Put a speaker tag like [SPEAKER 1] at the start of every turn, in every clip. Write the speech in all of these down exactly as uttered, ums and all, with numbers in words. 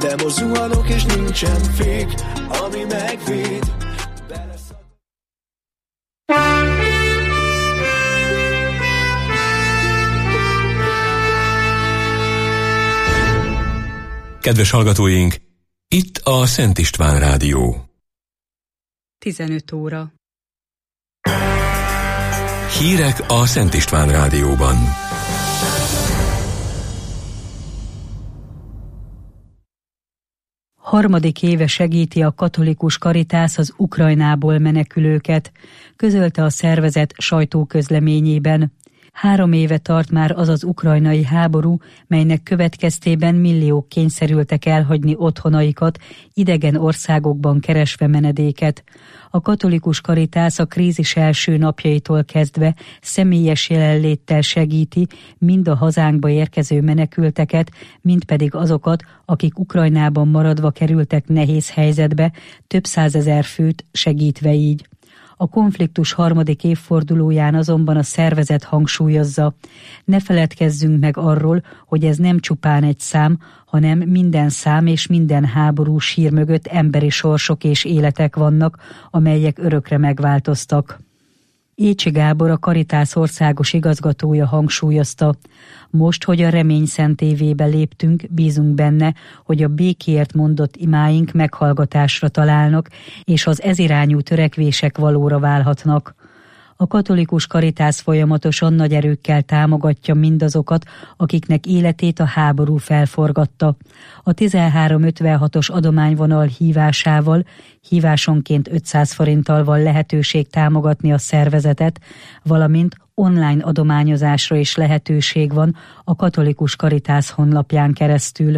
[SPEAKER 1] de most zuhanok és nincsen fék, ami megvéd.
[SPEAKER 2] Kedves hallgatóink, itt a Szent István Rádió.
[SPEAKER 3] tizenöt óra.
[SPEAKER 2] Hírek a Szent István Rádióban.
[SPEAKER 3] Harmadik éve segíti a katolikus Karitász az Ukrajnából menekülőket, közölte a szervezet sajtóközleményében. Három éve tart már az az ukrajnai háború, melynek következtében milliók kényszerültek elhagyni otthonaikat, idegen országokban keresve menedéket. A katolikus Karitász a krízis első napjaitól kezdve személyes jelenléttel segíti mind a hazánkba érkező menekülteket, mind pedig azokat, akik Ukrajnában maradva kerültek nehéz helyzetbe, több százezer főt segítve így. A konfliktus harmadik évfordulóján azonban a szervezet hangsúlyozza: ne feledkezzünk meg arról, hogy ez nem csupán egy szám, hanem minden szám és minden háború sír mögött emberi sorsok és életek vannak, amelyek örökre megváltoztak. Écsi Gábor, a Karitász országos igazgatója hangsúlyozta: most, hogy a Remény Szentévébe léptünk, bízunk benne, hogy a békéért mondott imáink meghallgatásra találnak, és az ezirányú törekvések valóra válhatnak. A katolikus Karitász folyamatosan nagy erőkkel támogatja mindazokat, akiknek életét a háború felforgatta. A tizenhárom ötvenhatos adományvonal hívásával, hívásonként ötszáz forinttal van lehetőség támogatni a szervezetet, valamint online adományozásra is lehetőség van a katolikus Karitász honlapján keresztül.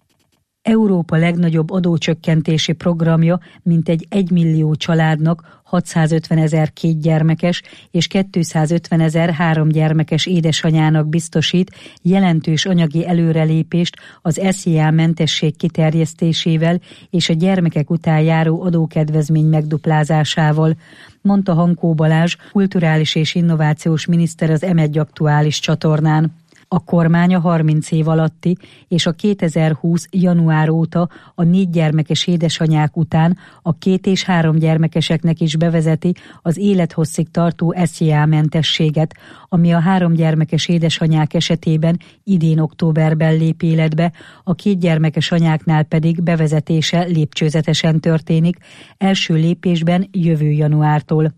[SPEAKER 3] Európa legnagyobb adócsökkentési programja mintegy egymillió családnak hatszázötvenezer kétgyermekes és kétszázötvenezer háromgyermekes édesanyának biztosít jelentős anyagi előrelépést az es zé á mentesség kiterjesztésével és a gyermekek után járó adókedvezmény megduplázásával, mondta Hankó Balázs, kulturális és innovációs miniszter az em egy aktuális csatornán. A kormány a harminc év alatti és a kétezer-húsz január óta a négy gyermekes édesanyák után a két és három gyermekeseknek is bevezeti az élethosszig tartó es zé á-mentességet, ami a három gyermekes édesanyák esetében idén októberben lép életbe, a két gyermekes anyáknál pedig bevezetése lépcsőzetesen történik, első lépésben jövő januártól.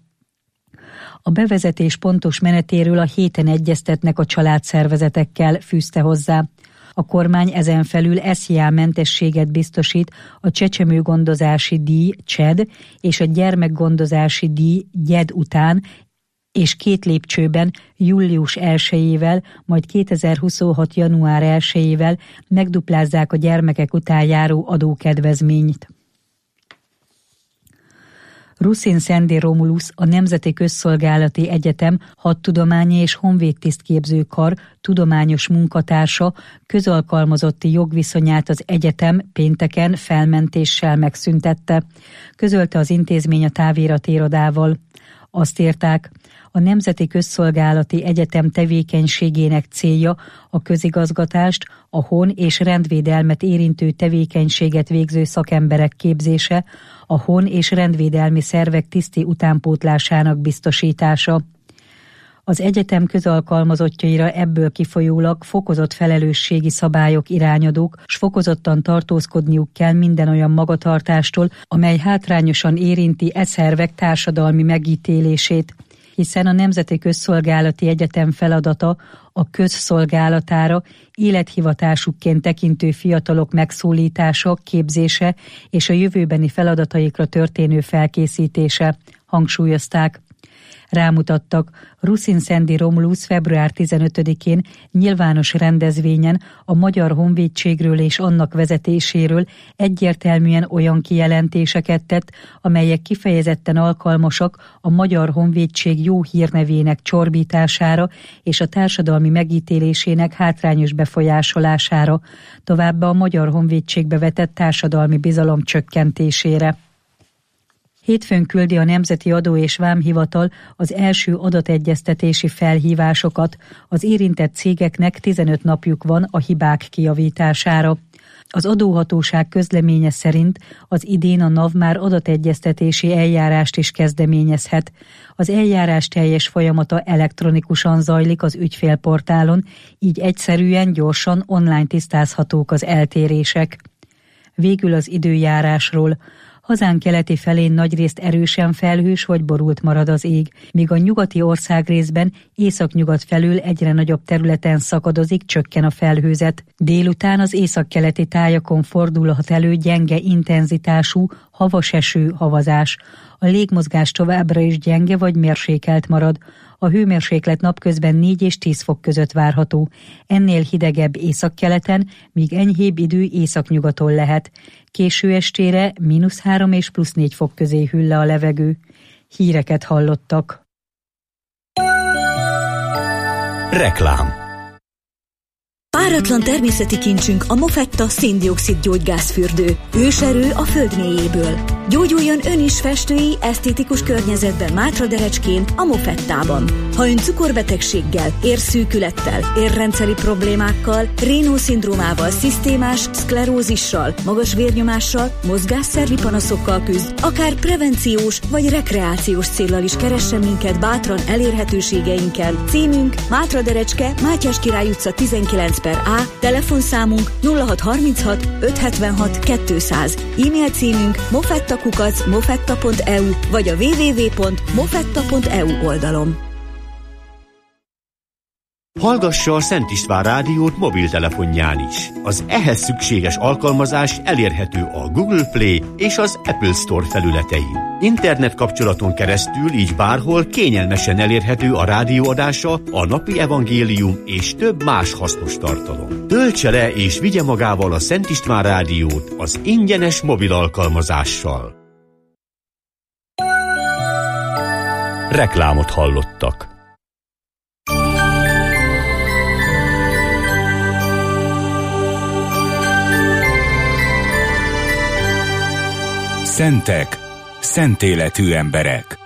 [SPEAKER 3] A bevezetés pontos menetéről a héten egyeztetnek a családszervezetekkel, fűzte hozzá. A kormány ezen felül es zé á-mentességet biztosít a csecsemőgondozási díj csed és a gyermekgondozási díj gyed után, és két lépcsőben július elsejével, majd kétezer-huszonhat január elsejével megduplázzák a gyermekek után járó adókedvezményt. Ruszin Szendi Romulusz, a Nemzeti Közszolgálati Egyetem hadtudományi és honvédtisztképző kar tudományos munkatársa közalkalmazotti jogviszonyát az egyetem pénteken felmentéssel megszüntette, közölte az intézmény a táviratirodával. Azt írták: a Nemzeti Közszolgálati Egyetem tevékenységének célja a közigazgatást, a hon- és rendvédelmet érintő tevékenységet végző szakemberek képzése, a hon- és rendvédelmi szervek tiszti utánpótlásának biztosítása. Az egyetem közalkalmazottjaira ebből kifolyólag fokozott felelősségi szabályok irányadók, s fokozottan tartózkodniuk kell minden olyan magatartástól, amely hátrányosan érinti e szervek társadalmi megítélését, hiszen a Nemzeti Közszolgálati Egyetem feladata a közszolgálatára, élethivatásukként tekintő fiatalok megszólítása, képzése és a jövőbeni feladataikra történő felkészítése, hangsúlyozták. Rámutattak, Ruszin Szendi Romulusz február tizenötödikén nyilvános rendezvényen a Magyar Honvédségről és annak vezetéséről egyértelműen olyan kijelentéseket tett, amelyek kifejezetten alkalmasak a Magyar Honvédség jó hírnevének csorbítására és a társadalmi megítélésének hátrányos befolyásolására, továbbá a Magyar Honvédségbe vetett társadalmi bizalom csökkentésére. Hétfőn küldi a Nemzeti Adó és Vámhivatal az első adategyeztetési felhívásokat, az érintett cégeknek tizenöt napjuk van a hibák kijavítására. Az adóhatóság közleménye szerint az idén a NAV már adategyeztetési eljárást is kezdeményezhet. Az eljárás teljes folyamata elektronikusan zajlik az ügyfélportálon, így egyszerűen, gyorsan online tisztázhatók az eltérések. Végül az időjárásról. Hazánk keleti felén nagyrészt erősen felhős vagy borult marad az ég, míg a nyugati országrészben északnyugat felül egyre nagyobb területen szakadozik, csökken a felhőzet. Délután az északkeleti tájakon fordulhat elő gyenge intenzitású, havas eső, havazás. A légmozgás továbbra is gyenge vagy mérsékelt marad. A hőmérséklet napközben négy és tíz fok között várható. Ennél hidegebb északkeleten, míg enyhébb idő északnyugaton lehet. Késő estére mínusz három és plusz négy fok közé hűl le a levegő. Híreket hallottak.
[SPEAKER 2] Reklám.
[SPEAKER 4] Páratlan természeti kincsünk a Mofetta szén-dioxid gyógygázfürdő. Őserő a föld mélyéből. Gyógyuljon ön is festői, esztétikus környezetben Mátraderecskén, a Mofettában. Ha ön cukorbetegséggel, érszűkülettel, érrendszeri problémákkal, Raynaud-szindrómával, szisztémás szklerózissal, magas vérnyomással, mozgásszervi panaszokkal küzd, akár prevenciós vagy rekreációs céllal is keressen minket bátran elérhetőségeinkkel. Címünk Mátraderecske, Mátyás Király utca tizenkilenc per A, telefonszámunk nulla hat harminchat ötszázhetvenhat kétszáz, e-mail címünk mofettakukac mofetta pont e u vagy a double-u double-u double-u pont mofetta pont e u oldalon.
[SPEAKER 5] Hallgassa a Szent István rádiót mobiltelefonján is. Az ehhez szükséges alkalmazás elérhető a Google Play és az Apple Store felületein. Internet kapcsolaton keresztül így bárhol kényelmesen elérhető a rádióadása, a napi evangélium és több más hasznos tartalom. Töltse le és vigye magával a Szent István rádiót az ingyenes mobil alkalmazással.
[SPEAKER 2] Reklámot hallottak. Szentek, szent életű emberek.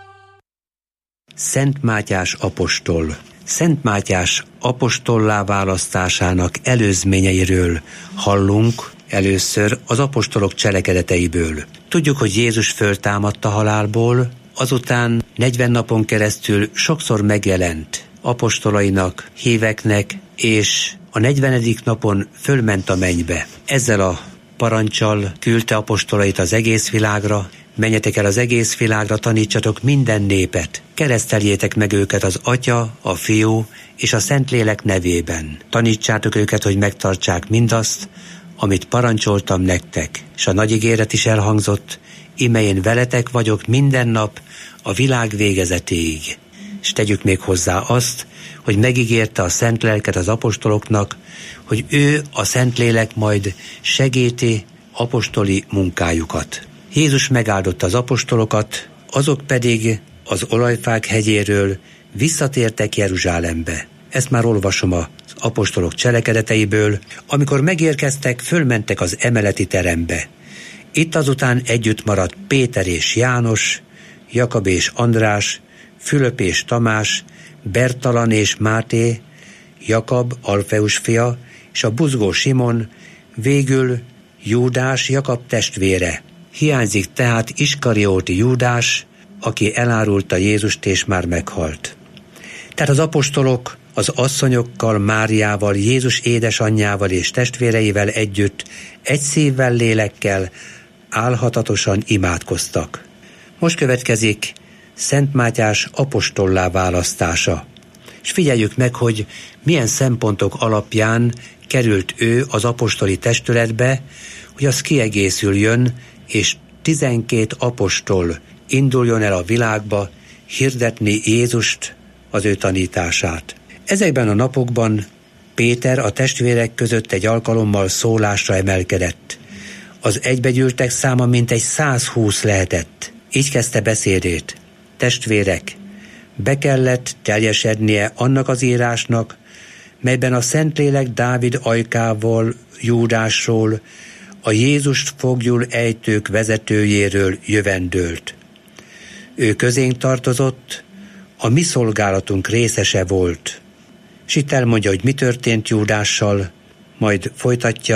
[SPEAKER 6] Szent Mátyás apostol. Szent Mátyás apostollá választásának előzményeiről hallunk először az apostolok cselekedeteiből. Tudjuk, hogy Jézus föltámadt a halálból, azután negyven napon keresztül sokszor megjelent apostolainak, híveknek, és a negyvenedik napon fölment a mennybe. Ezzel a parancsal küldte apostolait az egész világra, menjetek el az egész világra, tanítsatok minden népet, kereszteljétek meg őket az Atya, a Fiú és a Szentlélek nevében. Tanítsátok őket, hogy megtartsák mindazt, amit parancsoltam nektek. És a nagy ígéret is elhangzott, íme én veletek vagyok minden nap a világ végezetéig. És tegyük még hozzá azt, hogy megígérte a Szent Lelket az apostoloknak, hogy ő, a Szentlélek majd segíti apostoli munkájukat. Jézus megáldotta az apostolokat, azok pedig az Olajfák hegyéről visszatértek Jeruzsálembe. Ezt már olvasom az apostolok cselekedeteiből. Amikor megérkeztek, fölmentek az emeleti terembe. Itt azután együtt maradt Péter és János, Jakab és András, Fülöp és Tamás, Bertalan és Máté, Jakab, Alfeus fia, és a buzgó Simon, végül Júdás, Jakab testvére. Hiányzik tehát Iskarióti Júdás, aki elárulta Jézust és már meghalt. Tehát az apostolok az asszonyokkal, Máriával, Jézus édesanyjával és testvéreivel együtt egy szívvel, lélekkel álhatatosan imádkoztak. Most következik Szent Mátyás apostollá választása. És figyeljük meg, hogy milyen szempontok alapján került ő az apostoli testületbe, hogy az kiegészüljön, és tizenkét apostol induljon el a világba hirdetni Jézust, az ő tanítását. Ezekben a napokban Péter a testvérek között egy alkalommal szólásra emelkedett. Az egybegyűltek száma mintegy százhúsz lehetett. Így kezdte beszédét. Testvérek, be kellett teljesednie annak az írásnak, melyben a Szentlélek Dávid ajkával, Júdásról, a Jézust foglyul ejtők vezetőjéről jövendőlt. Ő közénk tartozott, a mi szolgálatunk részese volt. S itt elmondja, hogy mi történt Júdással, majd folytatja,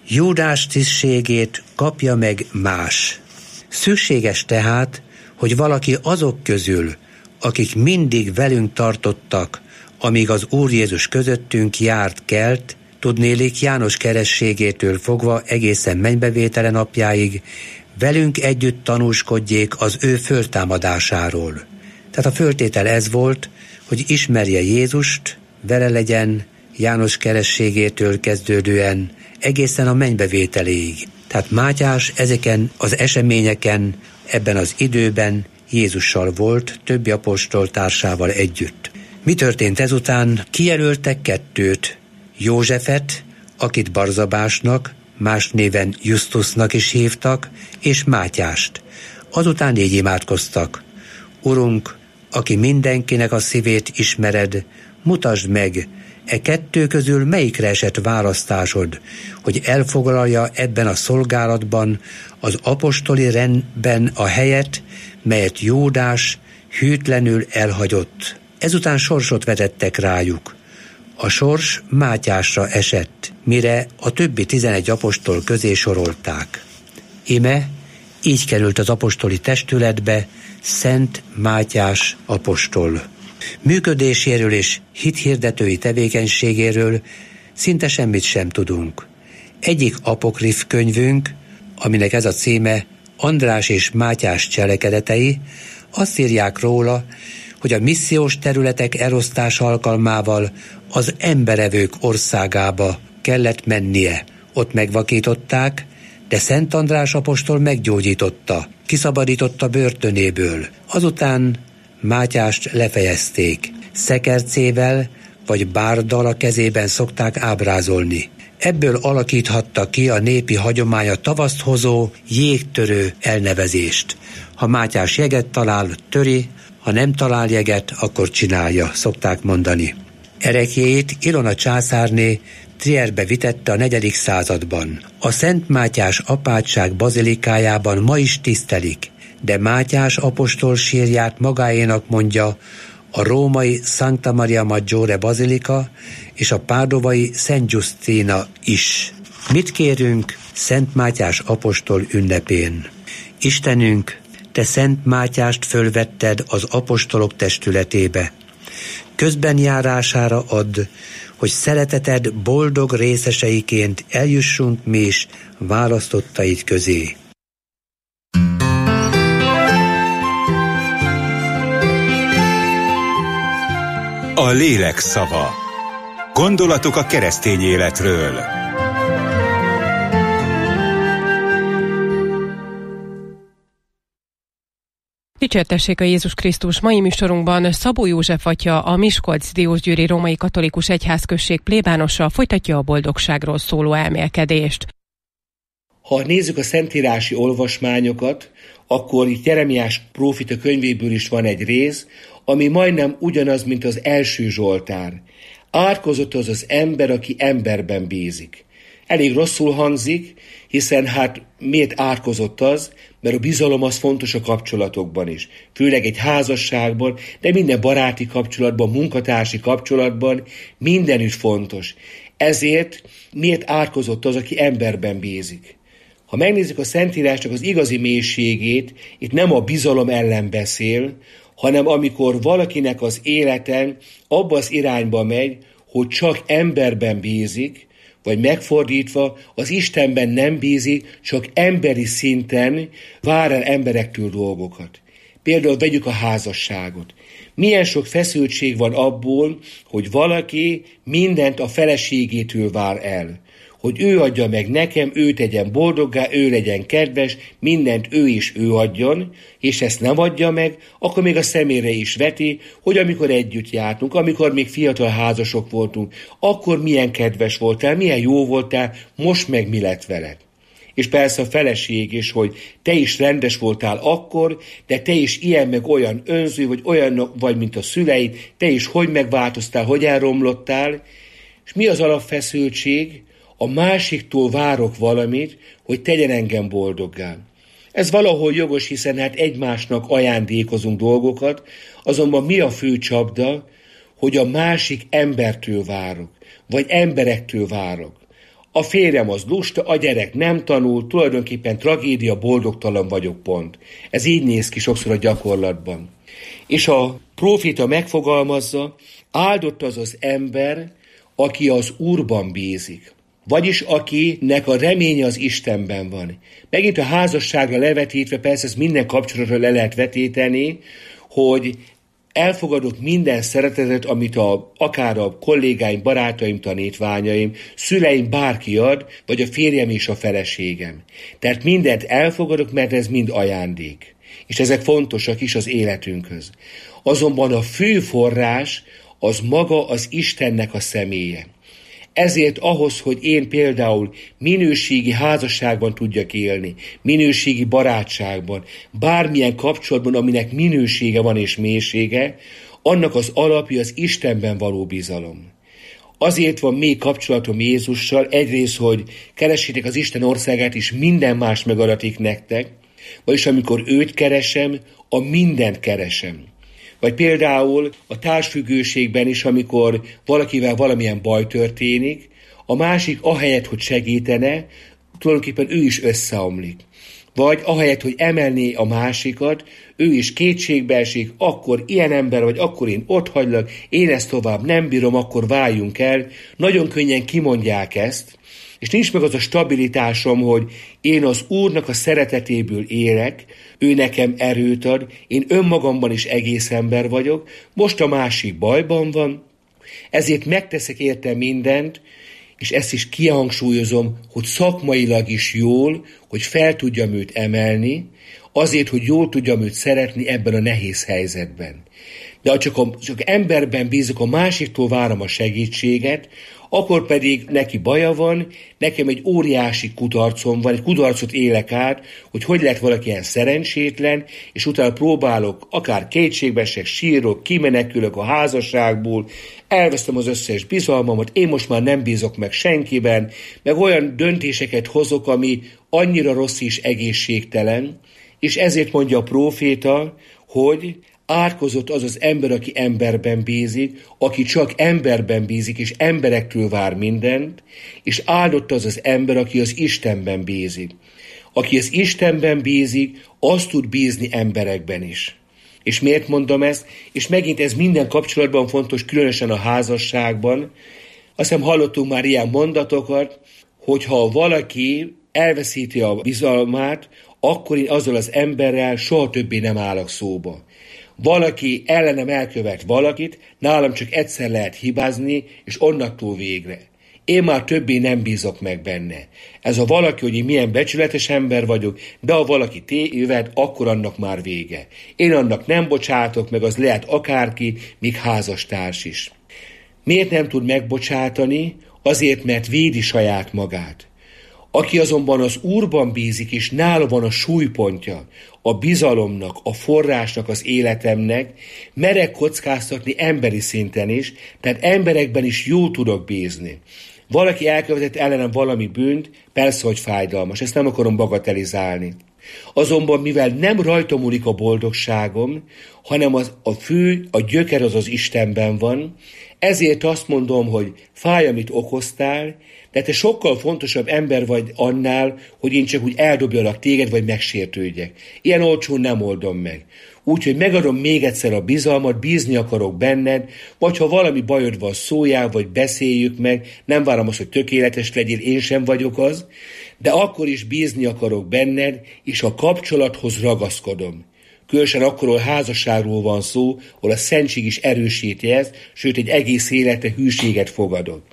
[SPEAKER 6] Júdás tisztségét kapja meg más. Szükséges tehát, hogy valaki azok közül, akik mindig velünk tartottak, amíg az Úr Jézus közöttünk járt kelt, tudnélik János kerességétől fogva egészen mennybevétele napjáig, velünk együtt tanúskodjék az ő föltámadásáról. Tehát a föltétel ez volt, hogy ismerje Jézust, vele legyen János kerességétől kezdődően egészen a mennybevételéig. Tehát Mátyás ezeken az eseményeken, ebben az időben Jézussal volt, többi apostol társával együtt. Mi történt ezután? Kijelöltek kettőt, Józsefet, akit Barzabásnak, más néven Justusnak is hívtak, és Mátyást. Azután így imádkoztak: Urunk, aki mindenkinek a szívét ismered, mutasd meg, e kettő közül melyikre esett választásod, hogy elfoglalja ebben a szolgálatban az apostoli rendben a helyet, melyet Júdás hűtlenül elhagyott. Ezután sorsot vetettek rájuk. A sors Mátyásra esett, mire a többi tizenegy apostol közé sorolták. Ime így került az apostoli testületbe Szent Mátyás apostol. Működéséről és hithirdetői tevékenységéről szinte semmit sem tudunk. Egyik apokrif könyvünk, aminek ez a címe András és Mátyás cselekedetei, azt írják róla, hogy a missziós területek elosztása alkalmával az emberevők országába kellett mennie. Ott megvakították, de Szent András apostol meggyógyította, kiszabadította börtönéből. Azután Mátyást lefejezték. Szekercével vagy bárdal a kezében szokták ábrázolni. Ebből alakíthatta ki a népi hagyomány a tavaszt hozó jégtörő elnevezést. Ha Mátyás jeget talál, töri, ha nem talál jeget, akkor csinálja, szokták mondani. Ereklyéjét Ilona császárné Trierbe vitette a negyedik században. A Szent Mátyás apátság bazilikájában ma is tisztelik, de Mátyás apostol sírját magáénak mondja a római Sancta Maria Maggiore bazilika és a pádovai Szent Giustina is. Mit kérünk Szent Mátyás apostol ünnepén? Istenünk, te Szent Mátyást fölvetted az apostolok testületébe. Közben járására add, hogy szereteted boldog részeseiként eljussunk mi is választottaid közé.
[SPEAKER 2] A lélek szava. Gondolatok a keresztény életről.
[SPEAKER 7] Dicsértessék a Jézus Krisztus! Mai műsorunkban Szabó József atya, a Miskolc-Diósgyőri Római Katolikus Egyházközség plébánosa folytatja a boldogságról szóló elmélkedést.
[SPEAKER 8] Ha nézzük a szentírási olvasmányokat, akkor itt Jeremiás prófita könyvéből is van egy rész, ami majdnem ugyanaz, mint az első Zsoltár. Átkozott az az ember, aki emberben bízik. Elég rosszul hangzik, hiszen hát miért átkozott az, mert a bizalom az fontos a kapcsolatokban is. Főleg egy házasságban, de minden baráti kapcsolatban, munkatársi kapcsolatban mindenütt fontos. Ezért miért átkozott az, aki emberben bízik? Ha megnézzük a Szentírásnak az igazi mélységét, itt nem a bizalom ellen beszél, hanem amikor valakinek az életen abba az irányba megy, hogy csak emberben bízik, vagy megfordítva, az Istenben nem bízik, csak emberi szinten vár el emberektől dolgokat. Például vegyük a házasságot. Milyen sok feszültség van abból, hogy valaki mindent a feleségétől vár el. Hogy ő adja meg nekem, ő tegyen boldoggá, ő legyen kedves, mindent ő is ő adjon, és ezt nem adja meg, akkor még a szemére is veti, hogy amikor együtt jártunk, amikor még fiatal házasok voltunk, akkor milyen kedves voltál, milyen jó voltál, most meg mi lett veled. És persze a feleség is, hogy te is rendes voltál akkor, de te is ilyen meg olyan önző, vagy olyan vagy, mint a szüleid, te is hogy megváltoztál, hogy elromlottál, és mi az alapfeszültség? A másiktól várok valamit, hogy tegyen engem boldoggá. Ez valahol jogos, hiszen hát egymásnak ajándékozunk dolgokat, azonban mi a fő csapda, hogy a másik embertől várok, vagy emberektől várok. A férjem az lusta, a gyerek nem tanul, tulajdonképpen tragédia, boldogtalan vagyok, pont. Ez így néz ki sokszor a gyakorlatban. És a próféta megfogalmazza, áldott az az ember, aki az Úrban bízik. Vagyis akinek a reménye az Istenben van. Megint a házasságra levetítve, persze ezt minden kapcsolatra le lehet vetíteni, hogy elfogadok minden szeretetet, amit a, akár a kollégáim, barátaim, tanítványaim, szüleim, bárki ad, vagy a férjem és a feleségem. Tehát mindent elfogadok, mert ez mind ajándék. És ezek fontosak is az életünkhöz. Azonban a fő forrás az maga az Istennek a személye. Ezért ahhoz, hogy én például minőségi házasságban tudjak élni, minőségi barátságban, bármilyen kapcsolatban, aminek minősége van és mélysége, annak az alapja az Istenben való bizalom. Azért van még kapcsolatom Jézussal, egyrészt, hogy keressétek az Isten országát, és minden más megadatik nektek, vagyis amikor őt keresem, a mindent keresem. Vagy például a társfüggőségben is, amikor valakivel valamilyen baj történik, a másik ahelyett, hogy segítene, tulajdonképpen ő is összeomlik. Vagy ahelyett, hogy emelné a másikat, ő is kétségbe esik, akkor ilyen ember vagy, akkor én otthagylak, én ezt tovább nem bírom, akkor váljunk el. Nagyon könnyen kimondják ezt, és nincs meg az a stabilitásom, hogy én az Úrnak a szeretetéből élek, ő nekem erőt ad, én önmagamban is egész ember vagyok, most a másik bajban van, ezért megteszek érte mindent, és ezt is kihangsúlyozom, hogy szakmailag is jól, hogy fel tudjam őt emelni, azért, hogy jól tudjam őt szeretni ebben a nehéz helyzetben. De ha csak, a, csak emberben bízok, a másiktól várom a segítséget, akkor pedig neki baja van, nekem egy óriási kudarcom van, egy kudarcot élek át, hogy hogy lehet valaki ilyen szerencsétlen, és utána próbálok, akár kétségbeesek, sírok, kimenekülök a házasságból, elvesztem az összes bizalmamat, én most már nem bízok meg senkiben, meg olyan döntéseket hozok, ami annyira rossz és egészségtelen, és ezért mondja a próféta, hogy átkozott az az ember, aki emberben bízik, aki csak emberben bízik, és emberektől vár mindent, és áldott az az ember, aki az Istenben bízik. Aki az Istenben bízik, az tud bízni emberekben is. És miért mondom ezt? És megint ez minden kapcsolatban fontos, különösen a házasságban. Azt hiszem hallottunk már ilyen mondatokat, hogyha valaki elveszíti a bizalmát, akkor én azzal az emberrel soha többé nem állok szóba. Valaki ellenem elkövet valakit, nálam csak egyszer lehet hibázni, és onnaktól végre. Én már többé nem bízok meg benne. Ez a valaki, hogy én milyen becsületes ember vagyok, de ha valaki téved, akkor annak már vége. Én annak nem bocsátok meg, az lehet akárki, míg házastárs is. Miért nem tud megbocsátani? Azért, mert védi saját magát. Aki azonban az Úrban bízik, és nála van a súlypontja, a bizalomnak, a forrásnak, az életemnek, merek kockáztatni emberi szinten is, tehát emberekben is jól tudok bízni. Valaki elkövetett ellenem valami bűnt, persze, hogy fájdalmas, ezt nem akarom bagatelizálni. Azonban, mivel nem rajta múlik a boldogságom, hanem az, a fő, a gyöker az az Istenben van, ezért azt mondom, hogy fáj, amit okoztál, de te sokkal fontosabb ember vagy annál, hogy én csak úgy eldobjalak téged, vagy megsértődjek. Ilyen olcsón nem oldom meg. Úgyhogy megadom még egyszer a bizalmat, bízni akarok benned, vagy ha valami bajod van, szóljál, vagy beszéljük meg, nem várom azt, hogy tökéletes legyél, én sem vagyok az, de akkor is bízni akarok benned, és a kapcsolathoz ragaszkodom. Különösen akkor, ahol házasságról van szó, ahol a szentség is erősíti ezt, sőt egy egész életre hűséget fogadok.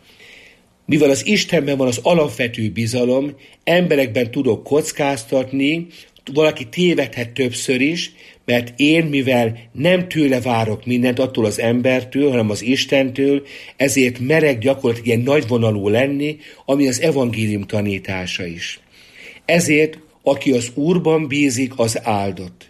[SPEAKER 8] Mivel az Istenben van az alapvető bizalom, emberekben tudok kockáztatni, valaki tévedhet többször is, mert én, mivel nem tőle várok mindent, attól az embertől, hanem az Istentől, ezért merek gyakorlatilag ilyen nagyvonalú lenni, ami az evangélium tanítása is. Ezért, aki az Úrban bízik, az áldott.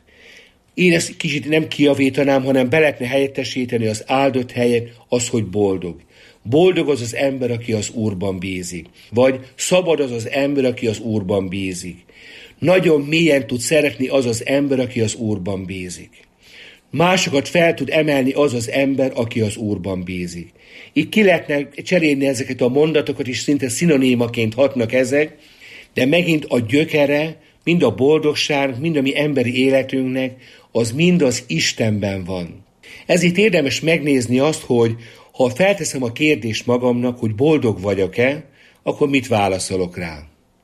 [SPEAKER 8] Én ezt kicsit nem kijavítanám, hanem be lehetne helyettesíteni az áldott helyet, az, hogy boldog. Boldog az az ember, aki az Úrban bízik. Vagy szabad az az ember, aki az Úrban bízik. Nagyon mélyen tud szeretni az az ember, aki az Úrban bízik. Másokat fel tud emelni az az ember, aki az Úrban bízik. Így ki lehetne cserélni ezeket a mondatokat, és szinte szinonímaként hatnak ezek, de megint a gyökere, mind a boldogság, mind a mi emberi életünknek, az mind az Istenben van. Ezért érdemes megnézni azt, hogy ha felteszem a kérdést magamnak, hogy boldog vagyok-e, akkor mit válaszolok rá?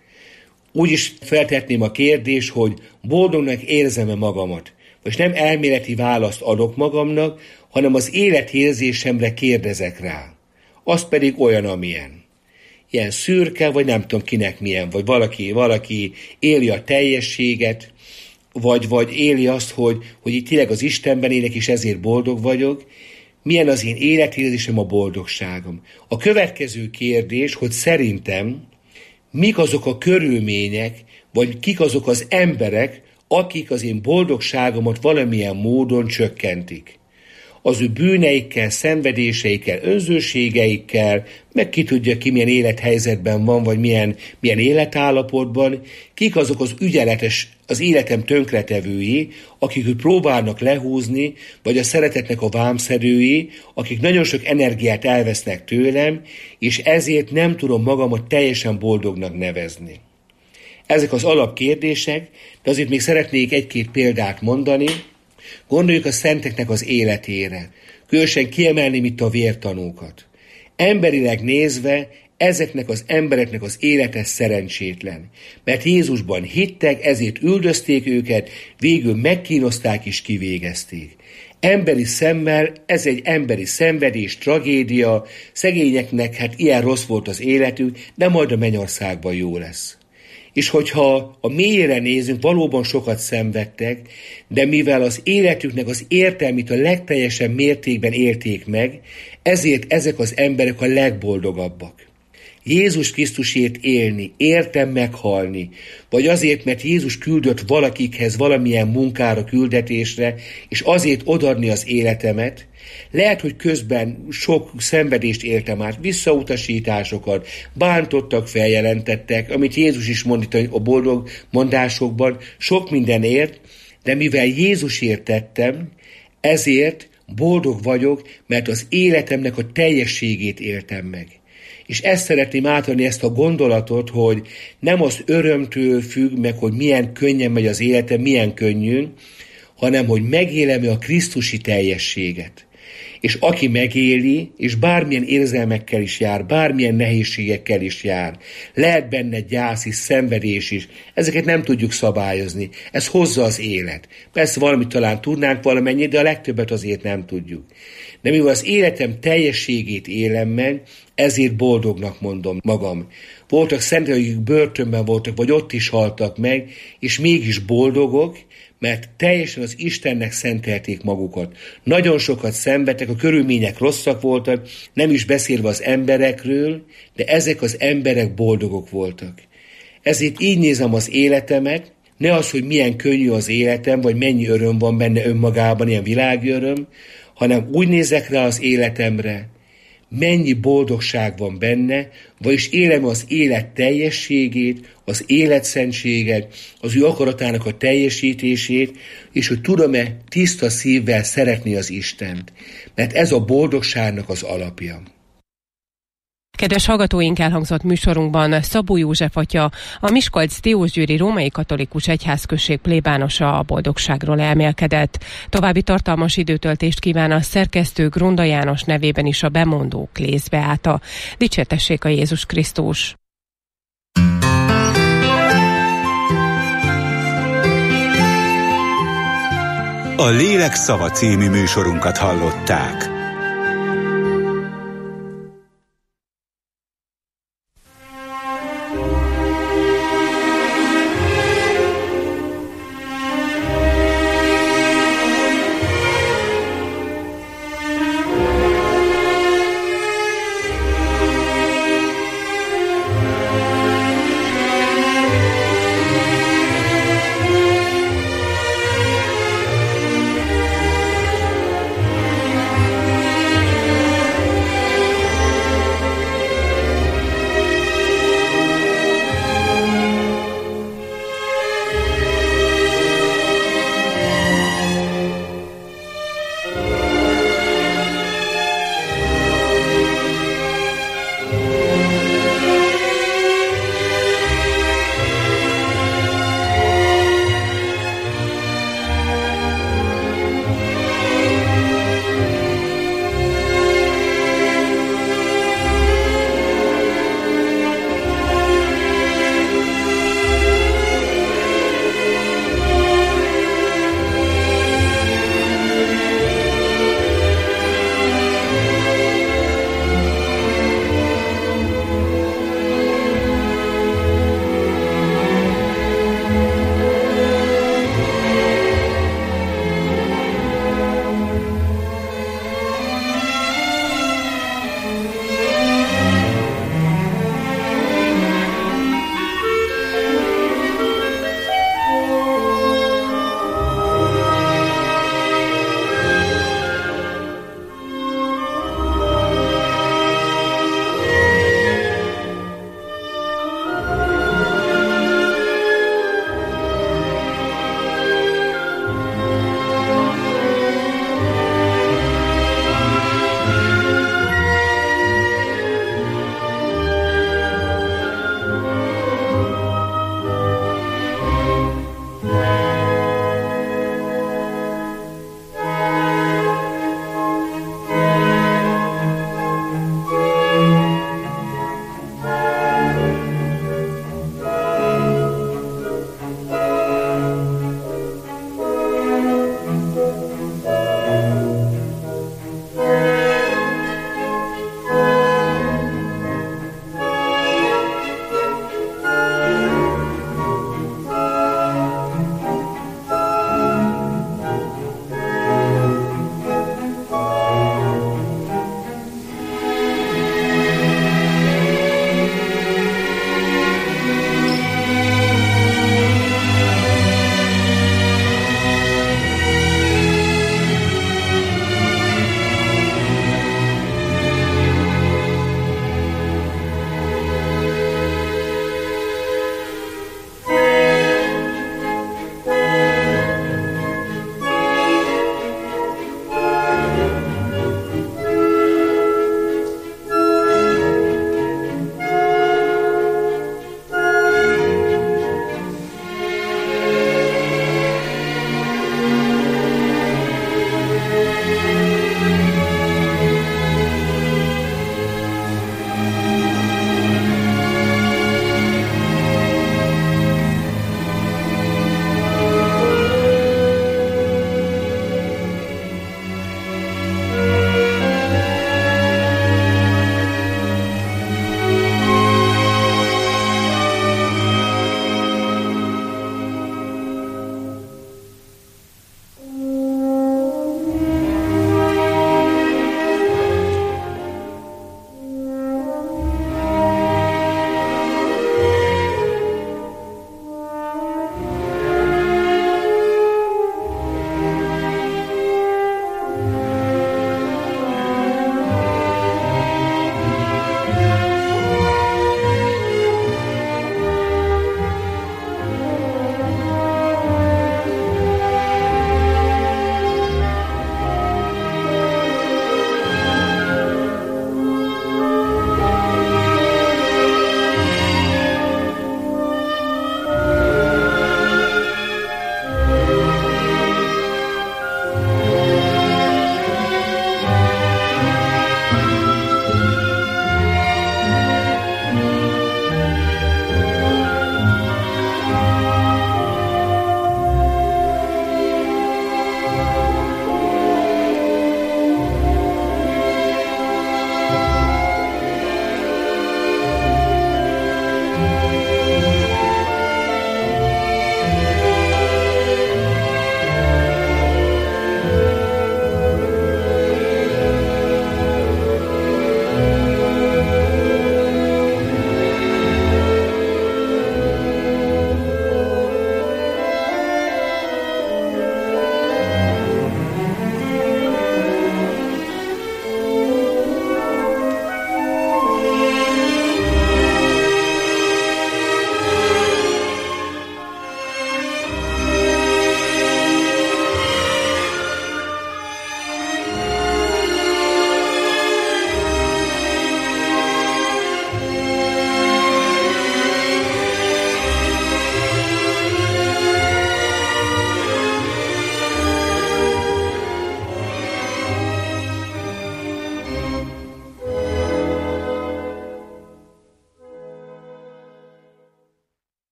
[SPEAKER 8] Úgy is feltetném a kérdést, hogy boldognak érzem-e magamat. Most nem elméleti választ adok magamnak, hanem az életérzésemre kérdezek rá. Az pedig olyan, amilyen. Ilyen szürke, vagy nem tudom kinek milyen, vagy valaki, valaki éli a teljességet, vagy, vagy éli azt, hogy, hogy itt tényleg az Istenben élek, és ezért boldog vagyok. Milyen az én életérzésem, a boldogságom? A következő kérdés, hogy szerintem mik azok a körülmények, vagy kik azok az emberek, akik az én boldogságomat valamilyen módon csökkentik. Az ő bűneikkel, szenvedéseikkel, önzőségeikkel, meg ki tudja ki milyen élethelyzetben van, vagy milyen, milyen életállapotban, kik azok az ügyeletes, az életem tönkretevői, akik őt próbálnak lehúzni, vagy a szeretetnek a vámszedői, akik nagyon sok energiát elvesznek tőlem, és ezért nem tudom magamat teljesen boldognak nevezni. Ezek az alapkérdések, de azért még szeretnék egy-két példát mondani. Gondoljuk a szenteknek az életére, különösen kiemelném itt a vértanúkat. Emberileg nézve ezeknek az embereknek az élete szerencsétlen, mert Jézusban hittek, ezért üldözték őket, végül megkínozták és kivégezték. Emberi szemmel ez egy emberi szenvedés, tragédia, szegényeknek hát ilyen rossz volt az életük, de majd a mennyországban jó lesz. És hogyha a mélyére nézünk, valóban sokat szenvedtek, de mivel az életüknek az értelmét a legteljesebb mértékben élték meg, ezért ezek az emberek a legboldogabbak. Jézus Krisztusért élni, értem meghalni, vagy azért, mert Jézus küldött valakikhez valamilyen munkára, küldetésre, és azért odaadni az életemet, lehet, hogy közben sok szenvedést éltem át, visszautasításokat, bántottak, feljelentettek, amit Jézus is mondott a boldog mondásokban, sok mindenért, de mivel Jézusért tettem, ezért boldog vagyok, mert az életemnek a teljességét éltem meg. És ezt szeretném átadni, ezt a gondolatot, hogy nem az örömtől függ meg, hogy milyen könnyen megy az életem, milyen könnyűn, hanem hogy megélem-e a krisztusi teljességet. És aki megéli, és bármilyen érzelmekkel is jár, bármilyen nehézségekkel is jár, lehet benne gyász is, szenvedés is, ezeket nem tudjuk szabályozni, ez hozza az élet. Persze valamit talán tudnánk valamennyit, de a legtöbbet azért nem tudjuk. De mivel az életem teljességét élem meg, ezért boldognak mondom magam. Voltak szentek, akik börtönben voltak, vagy ott is haltak meg, és mégis boldogok, mert teljesen az Istennek szentelték magukat. Nagyon sokat szenvedtek, a körülmények rosszak voltak, nem is beszélve az emberekről, de ezek az emberek boldogok voltak. Ezért így nézem az életemet, ne az, hogy milyen könnyű az életem, vagy mennyi öröm van benne önmagában, ilyen világi öröm, hanem úgy nézek rá az életemre, mennyi boldogság van benne, vagyis élem az élet teljességét, az életszentséget, az ő akaratának a teljesítését, és hogy tudom-e tiszta szívvel szeretni az Istent, mert ez a boldogságnak az alapja.
[SPEAKER 7] Kedves hallgatóink, elhangzott műsorunkban Szabó József atya, a Miskolc-Diósgyőri Római Katolikus Egyházközség plébánosa a boldogságról elmélkedett. További tartalmas időtöltést kíván a szerkesztő Gronda János nevében is a bemondó Klész Beáta. Dicsértessék a Jézus Krisztus!
[SPEAKER 9] A Lélek szava című műsorunkat hallották.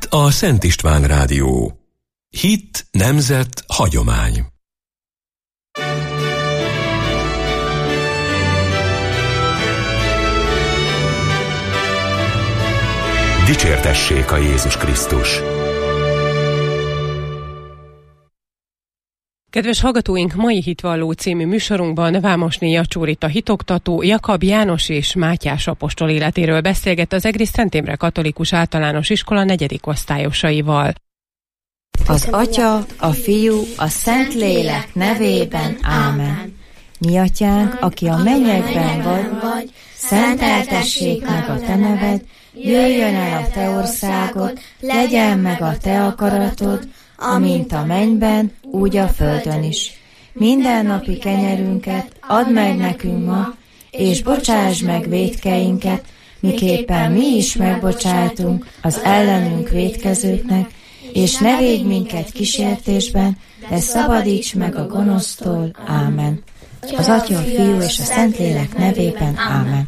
[SPEAKER 2] a Szent István Rádió. Hit, nemzet, hagyomány.
[SPEAKER 9] Dicsértessék a Jézus Krisztus!
[SPEAKER 7] Kedves hallgatóink, mai Hitvalló című műsorunkban Vámosné Jacsórita hitoktató Jakab János és Mátyás apostol életéről beszélget az Egri Szent Imre Katolikus Általános Iskola negyedik osztályosaival.
[SPEAKER 10] Az Atya, a Fiú, a Szentlélek nevében. Ámen. Mi atyánk, aki a mennyekben vagy, szenteltessék meg a te neved, jöjjön el a te országod, legyen meg a te akaratod, amint a mennyben, úgy a földön is. Minden napi kenyerünket add meg nekünk ma, és bocsáss meg vétkeinket, miképpen mi is megbocsájtunk az ellenünk vétkezőknek, és ne védj minket kísértésben, de szabadíts meg a gonosztól. Ámen. Az Atya, a Fiú és a Szentlélek nevében. Ámen.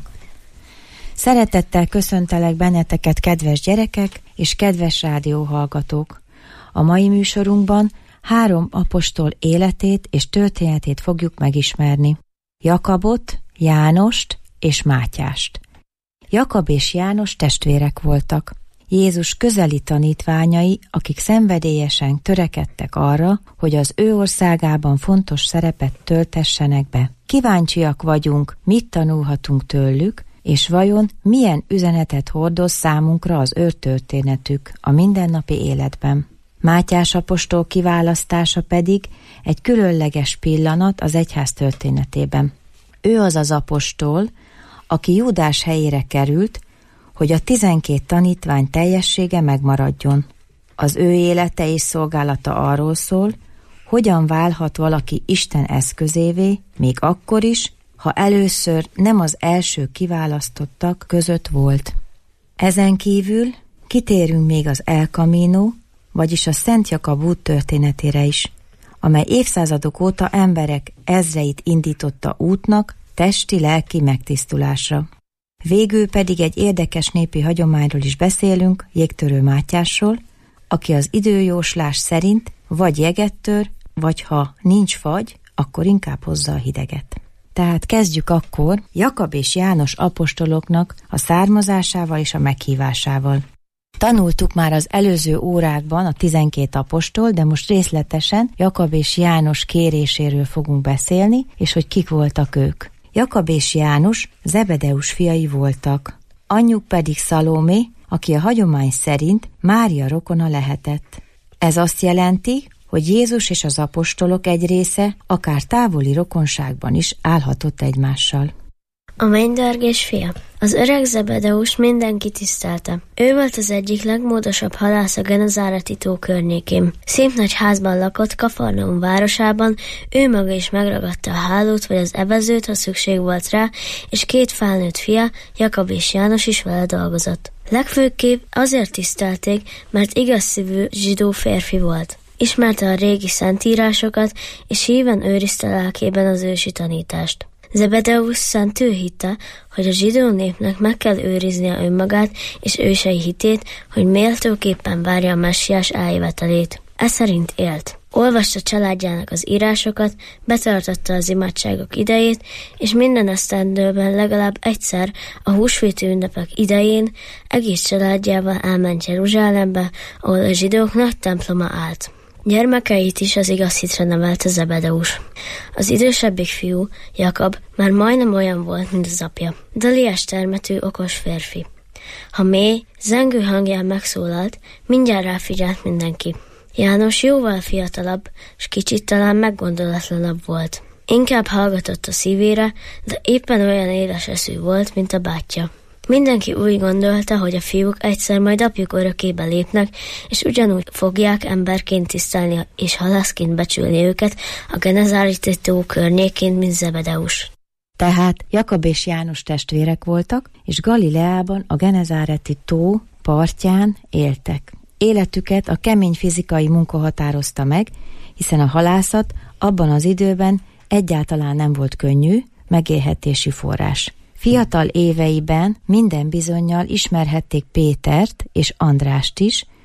[SPEAKER 10] Szeretettel köszöntelek benneteket, kedves gyerekek és kedves rádióhallgatók. A mai műsorunkban három apostol életét és történetét fogjuk megismerni. Jakabot, Jánost és Mátyást. Jakab és János testvérek voltak. Jézus közeli tanítványai, akik szenvedélyesen törekedtek arra, hogy az ő országában fontos szerepet töltessenek be. Kíváncsiak vagyunk, mit tanulhatunk tőlük, és vajon milyen üzenetet hordoz számunkra az ő történetük a mindennapi életben. Mátyás apostol kiválasztása pedig egy különleges pillanat az egyház történetében. Ő az az apostol, aki Júdás helyére került, hogy a tizenkét tanítvány teljessége megmaradjon. Az ő élete és szolgálata arról szól, hogyan válhat valaki Isten eszközévé, még akkor is, ha először nem az első kiválasztottak között volt. Ezen kívül kitérünk még az El Camino, vagyis a Szent Jakab út történetére is, amely évszázadok óta emberek ezreit indította útnak testi-lelki megtisztulásra. Végül pedig egy érdekes népi hagyományról is beszélünk, Jégtörő Mátyásról, aki az időjóslás szerint vagy jeget tör, vagy ha nincs fagy, akkor inkább hozza a hideget. Tehát kezdjük akkor Jakab és János apostoloknak a származásával és a meghívásával. Tanultuk már az előző órákban a tizenkét apostol, de most részletesen Jakab és János kéréséről fogunk beszélni, és hogy kik voltak ők. Jakab és János Zebedeus fiai voltak. Anyjuk pedig Szalómé, aki a hagyomány szerint Mária rokona lehetett. Ez azt jelenti, hogy Jézus és az apostolok egy része akár távoli rokonságban is állhatott egymással.
[SPEAKER 11] A mennydörgés fia. Az öreg Zebedeus mindenki tisztelte. Ő volt az egyik legmódosabb halász a Genezáreti tó környékén. Szép nagy házban lakott Kafarnaum városában, ő maga is megragadta a hálót vagy az evezőt, ha szükség volt rá, és két felnőtt fia, Jakab és János is vele dolgozott. Legfőképp azért tisztelték, mert igaz szívű zsidó férfi volt. Ismerte a régi szentírásokat, és híven őrizte lelkében az ősi tanítást. Zebedeus szentül hitte, hogy a zsidó népnek meg kell őriznie önmagát és ősei hitét, hogy méltóképpen várja a messiás eljövetelét. Ez szerint élt. Olvasta családjának az írásokat, betartotta az imádságok idejét, és minden esztendőben legalább egyszer a húsvéti ünnepek idején egész családjával elment Jeruzsálembe, ahol a zsidók nagy temploma állt. Gyermekeit is az igaz hitre nevelte Zebedeus. Az idősebbik fiú, Jakab, már majdnem olyan volt, mint az apja. Daliás termetű, okos férfi. Ha mély, zengő hangján megszólalt, mindjárt ráfigyelt mindenki. János jóval fiatalabb, s kicsit talán meggondolatlanabb volt. Inkább hallgatott a szívére, de éppen olyan éles eszű volt, mint a bátyja. Mindenki úgy gondolta, hogy a fiúk egyszer majd apjuk örökébe lépnek, és ugyanúgy fogják emberként tisztelni és halászként becsülni őket a Genezáreti tó környékén, mint Zebedeus.
[SPEAKER 10] Tehát Jakab és János testvérek voltak, és Galileában a Genezáreti tó partján éltek. Életüket a kemény fizikai munka határozta meg, hiszen a halászat abban az időben egyáltalán nem volt könnyű megélhetési forrás. Fiatal éveiben minden bizonnyal ismerhették Pétert és Andrást is,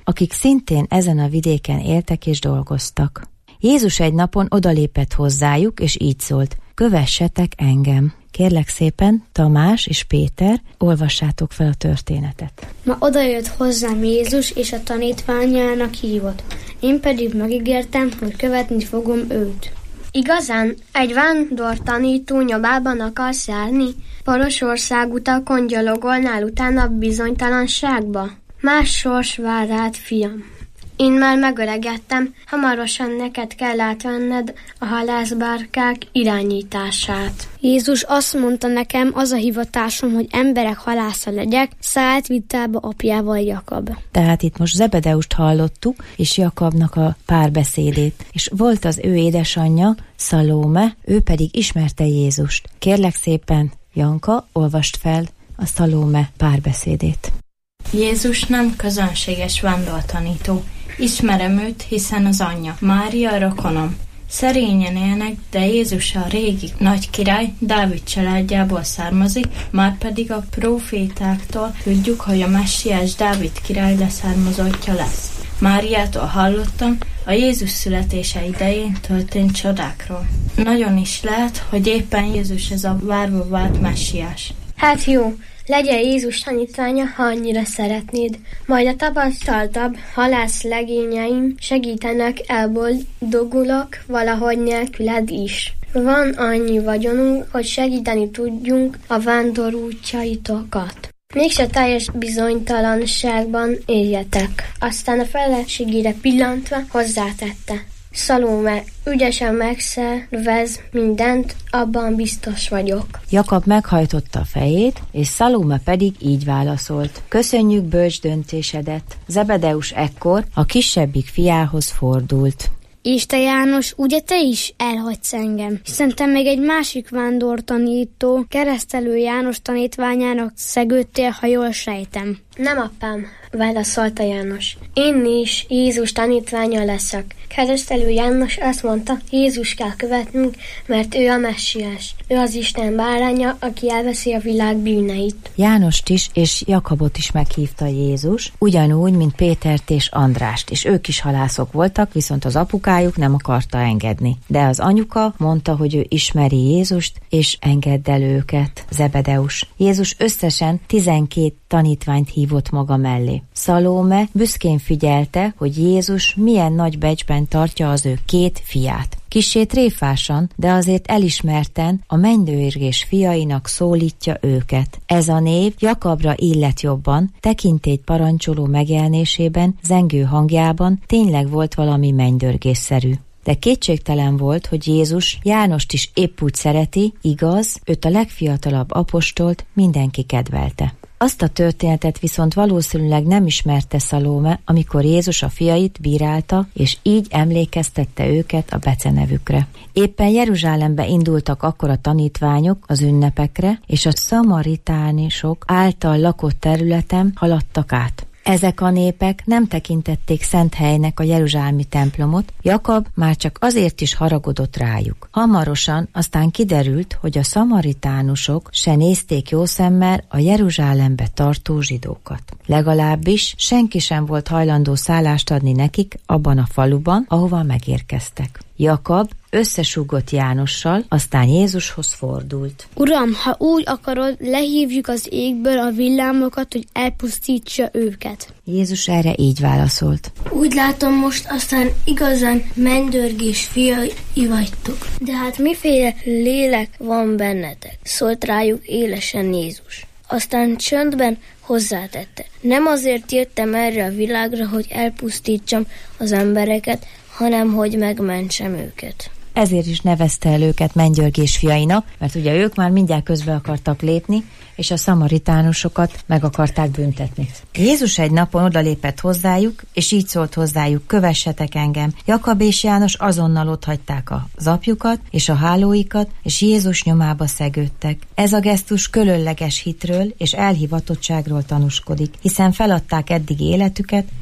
[SPEAKER 10] akik szintén ezen a vidéken éltek és dolgoztak. Jézus egy napon odalépett hozzájuk, és így szólt: kövessetek engem. Kérlek szépen, Tamás és Péter, olvassátok fel a történetet.
[SPEAKER 12] Ma odajött hozzám Jézus, és a tanítványának hívott. Én pedig megígértem, hogy követni fogom őt.
[SPEAKER 13] Igazán, egy vándor tanító nyomában akarsz járni? Porosország utakon gyalogolnál utána bizonytalanságba? Más sors vár rád, fiam. Én már megöregedtem, hamarosan neked kell átvenned a halászbárkák irányítását.
[SPEAKER 12] Jézus azt mondta nekem, az a hivatásom, hogy emberek halásza legyek, szállt vitába apjával, Jakab.
[SPEAKER 10] Tehát itt most Zebedeust hallottuk, és Jakabnak a párbeszédét. És volt az ő édesanyja, Szalóme, ő pedig ismerte Jézust. Kérlek szépen, Janka, olvast fel a Szalóme párbeszédét.
[SPEAKER 14] Jézus nem közönséges vándortanító. Ismerem őt, hiszen az anyja, Mária rokonom. Szerényen élnek, de Jézus a régi nagy király, Dávid családjából származik, már pedig a prófétáktól tudjuk, hogy a messiás Dávid király leszármazottja lesz. Máriától hallottam, a Jézus születése idején történt csodákról. Nagyon is lehet, hogy éppen Jézus ez a várva várt messiás.
[SPEAKER 13] Hát jó, legyen Jézus tanítványa, ha annyira szeretnéd. Majd a tapasztaltabb halász legényeim segítenek, elboldogulok valahogy nélküled is. Van annyi vagyonunk, hogy segíteni tudjunk a vándorútjaitokat. Mégse teljes bizonytalanságban éljetek. Aztán a feleségére pillantva hozzátette: Szalóme, ügyesen megszervez mindent, abban biztos vagyok.
[SPEAKER 10] Jakab meghajtotta a fejét, és Szalóme pedig így válaszolt: köszönjük bölcs döntésedet. Zebedeus ekkor a kisebbik fiához fordult.
[SPEAKER 12] És te, János, ugye te is elhagysz engem? Hiszen te még egy másik vándortanító, Keresztelő János tanítványának szegődtél, ha jól sejtem.
[SPEAKER 13] Nem, apám, válaszolta János. Én is Jézus tanítványa leszek. Keresztelő János azt mondta, Jézus kell követnünk, mert ő a messiás. Ő az Isten báránya, aki elveszi a világ bűneit.
[SPEAKER 10] Jánost is és Jakabot is meghívta Jézus, ugyanúgy, mint Pétert és Andrást, és ők is halászok voltak, viszont az apukájuk nem akarta engedni. De az anyuka mondta, hogy ő ismeri Jézust, és engedd el őket. Zebedeus. Jézus összesen tizenkét tanítványt hívott maga mellé. Szalóme büszkén figyelte, hogy Jézus milyen nagy becsben tartja az ő két fiát. Kissé tréfásan, de azért elismerten a mennydőérgés fiainak szólítja őket. Ez a név Jakabra illet jobban, tekintélyt parancsoló megjelenésében, zengő hangjában tényleg volt valami mennydörgésszerű. De kétségtelen volt, hogy Jézus Jánost is épp úgy szereti, igaz, őt a legfiatalabb apostolt mindenki kedvelte. Azt a történetet viszont valószínűleg nem ismerte Szalóme, amikor Jézus a fiait bírálta, és így emlékeztette őket a becenevükre. Éppen Jeruzsálembe indultak akkor a tanítványok az ünnepekre, és a szamaritánisok által lakott területen haladtak át. Ezek a népek nem tekintették szent helynek a jeruzsálemi templomot, Jakab már csak azért is haragudott rájuk. Hamarosan aztán kiderült, hogy a szamaritánusok se nézték jó szemmel a Jeruzsálembe tartó zsidókat. Legalábbis senki sem volt hajlandó szállást adni nekik abban a faluban, ahova megérkeztek. Jakab összesúgott Jánossal, aztán Jézushoz fordult.
[SPEAKER 12] Uram, ha úgy akarod, lehívjuk az égből a villámokat, hogy elpusztítsa őket.
[SPEAKER 10] Jézus erre így válaszolt.
[SPEAKER 11] Úgy látom, most aztán igazán mennydörgés fiai vagytok. De hát miféle lélek van bennetek? Szólt rájuk élesen Jézus. Aztán csöndben hozzátette. Nem azért jöttem erre a világra, hogy elpusztítsam az embereket, hanem hogy megmentsem őket.
[SPEAKER 10] Ezért is nevezte el őket mennydörgés fiainak, mert ugye ők már mindjárt közbe akartak lépni, és a szamaritánusokat meg akarták büntetni. Jézus egy napon odalépett hozzájuk, és így szólt hozzájuk: kövessetek engem. Jakab és János azonnal otthagyták az apjukat és a hálóikat, és Jézus nyomába szegődtek. Ez a gesztus különleges hitről és elhivatottságról tanúskodik, hiszen feladták eddigi életüket,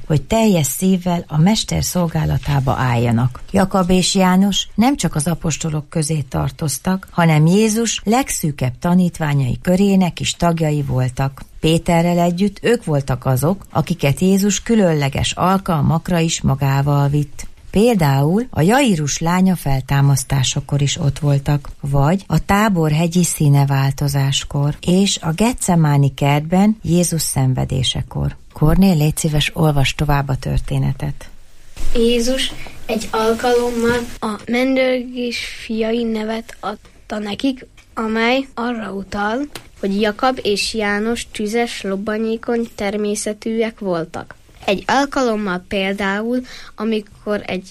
[SPEAKER 10] hogy teljes szívvel a mester szolgálatába álljanak. Jakab és János nem csak az apostolok közé tartoztak, hanem Jézus legszűkebb tanítványai körének is tagjai voltak. Péterrel együtt ők voltak azok, akiket Jézus különleges alkalmakra is magával vitt. Például a Jairus lánya feltámasztásakor is ott voltak, vagy a Táborhegyi színeváltozáskor, és a Getsemáni kertben Jézus szenvedésekor. Kornél, légy szíves, olvas tovább a történetet.
[SPEAKER 12] Jézus egy alkalommal a mendőgés fiai nevet adta nekik, amely arra utal, hogy Jakab és János tüzes, lobbanyékony természetűek voltak. Egy alkalommal például, amikor egy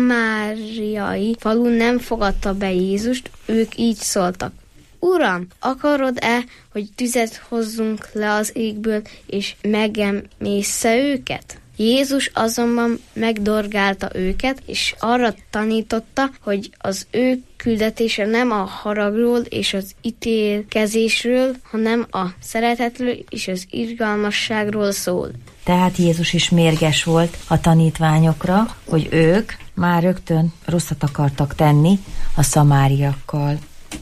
[SPEAKER 12] szamáriai falu nem fogadta be Jézust, ők így szóltak: Uram, akarod-e, hogy tüzet hozzunk le az égből, és megemészze őket? Jézus azonban megdorgálta őket, és arra tanította, hogy az ő küldetése nem a haragról és az ítélkezésről, hanem a szeretetről és az irgalmasságról szól.
[SPEAKER 10] Tehát Jézus is mérges volt a tanítványokra, hogy ők már rögtön rosszat akartak tenni a szamáriakkal.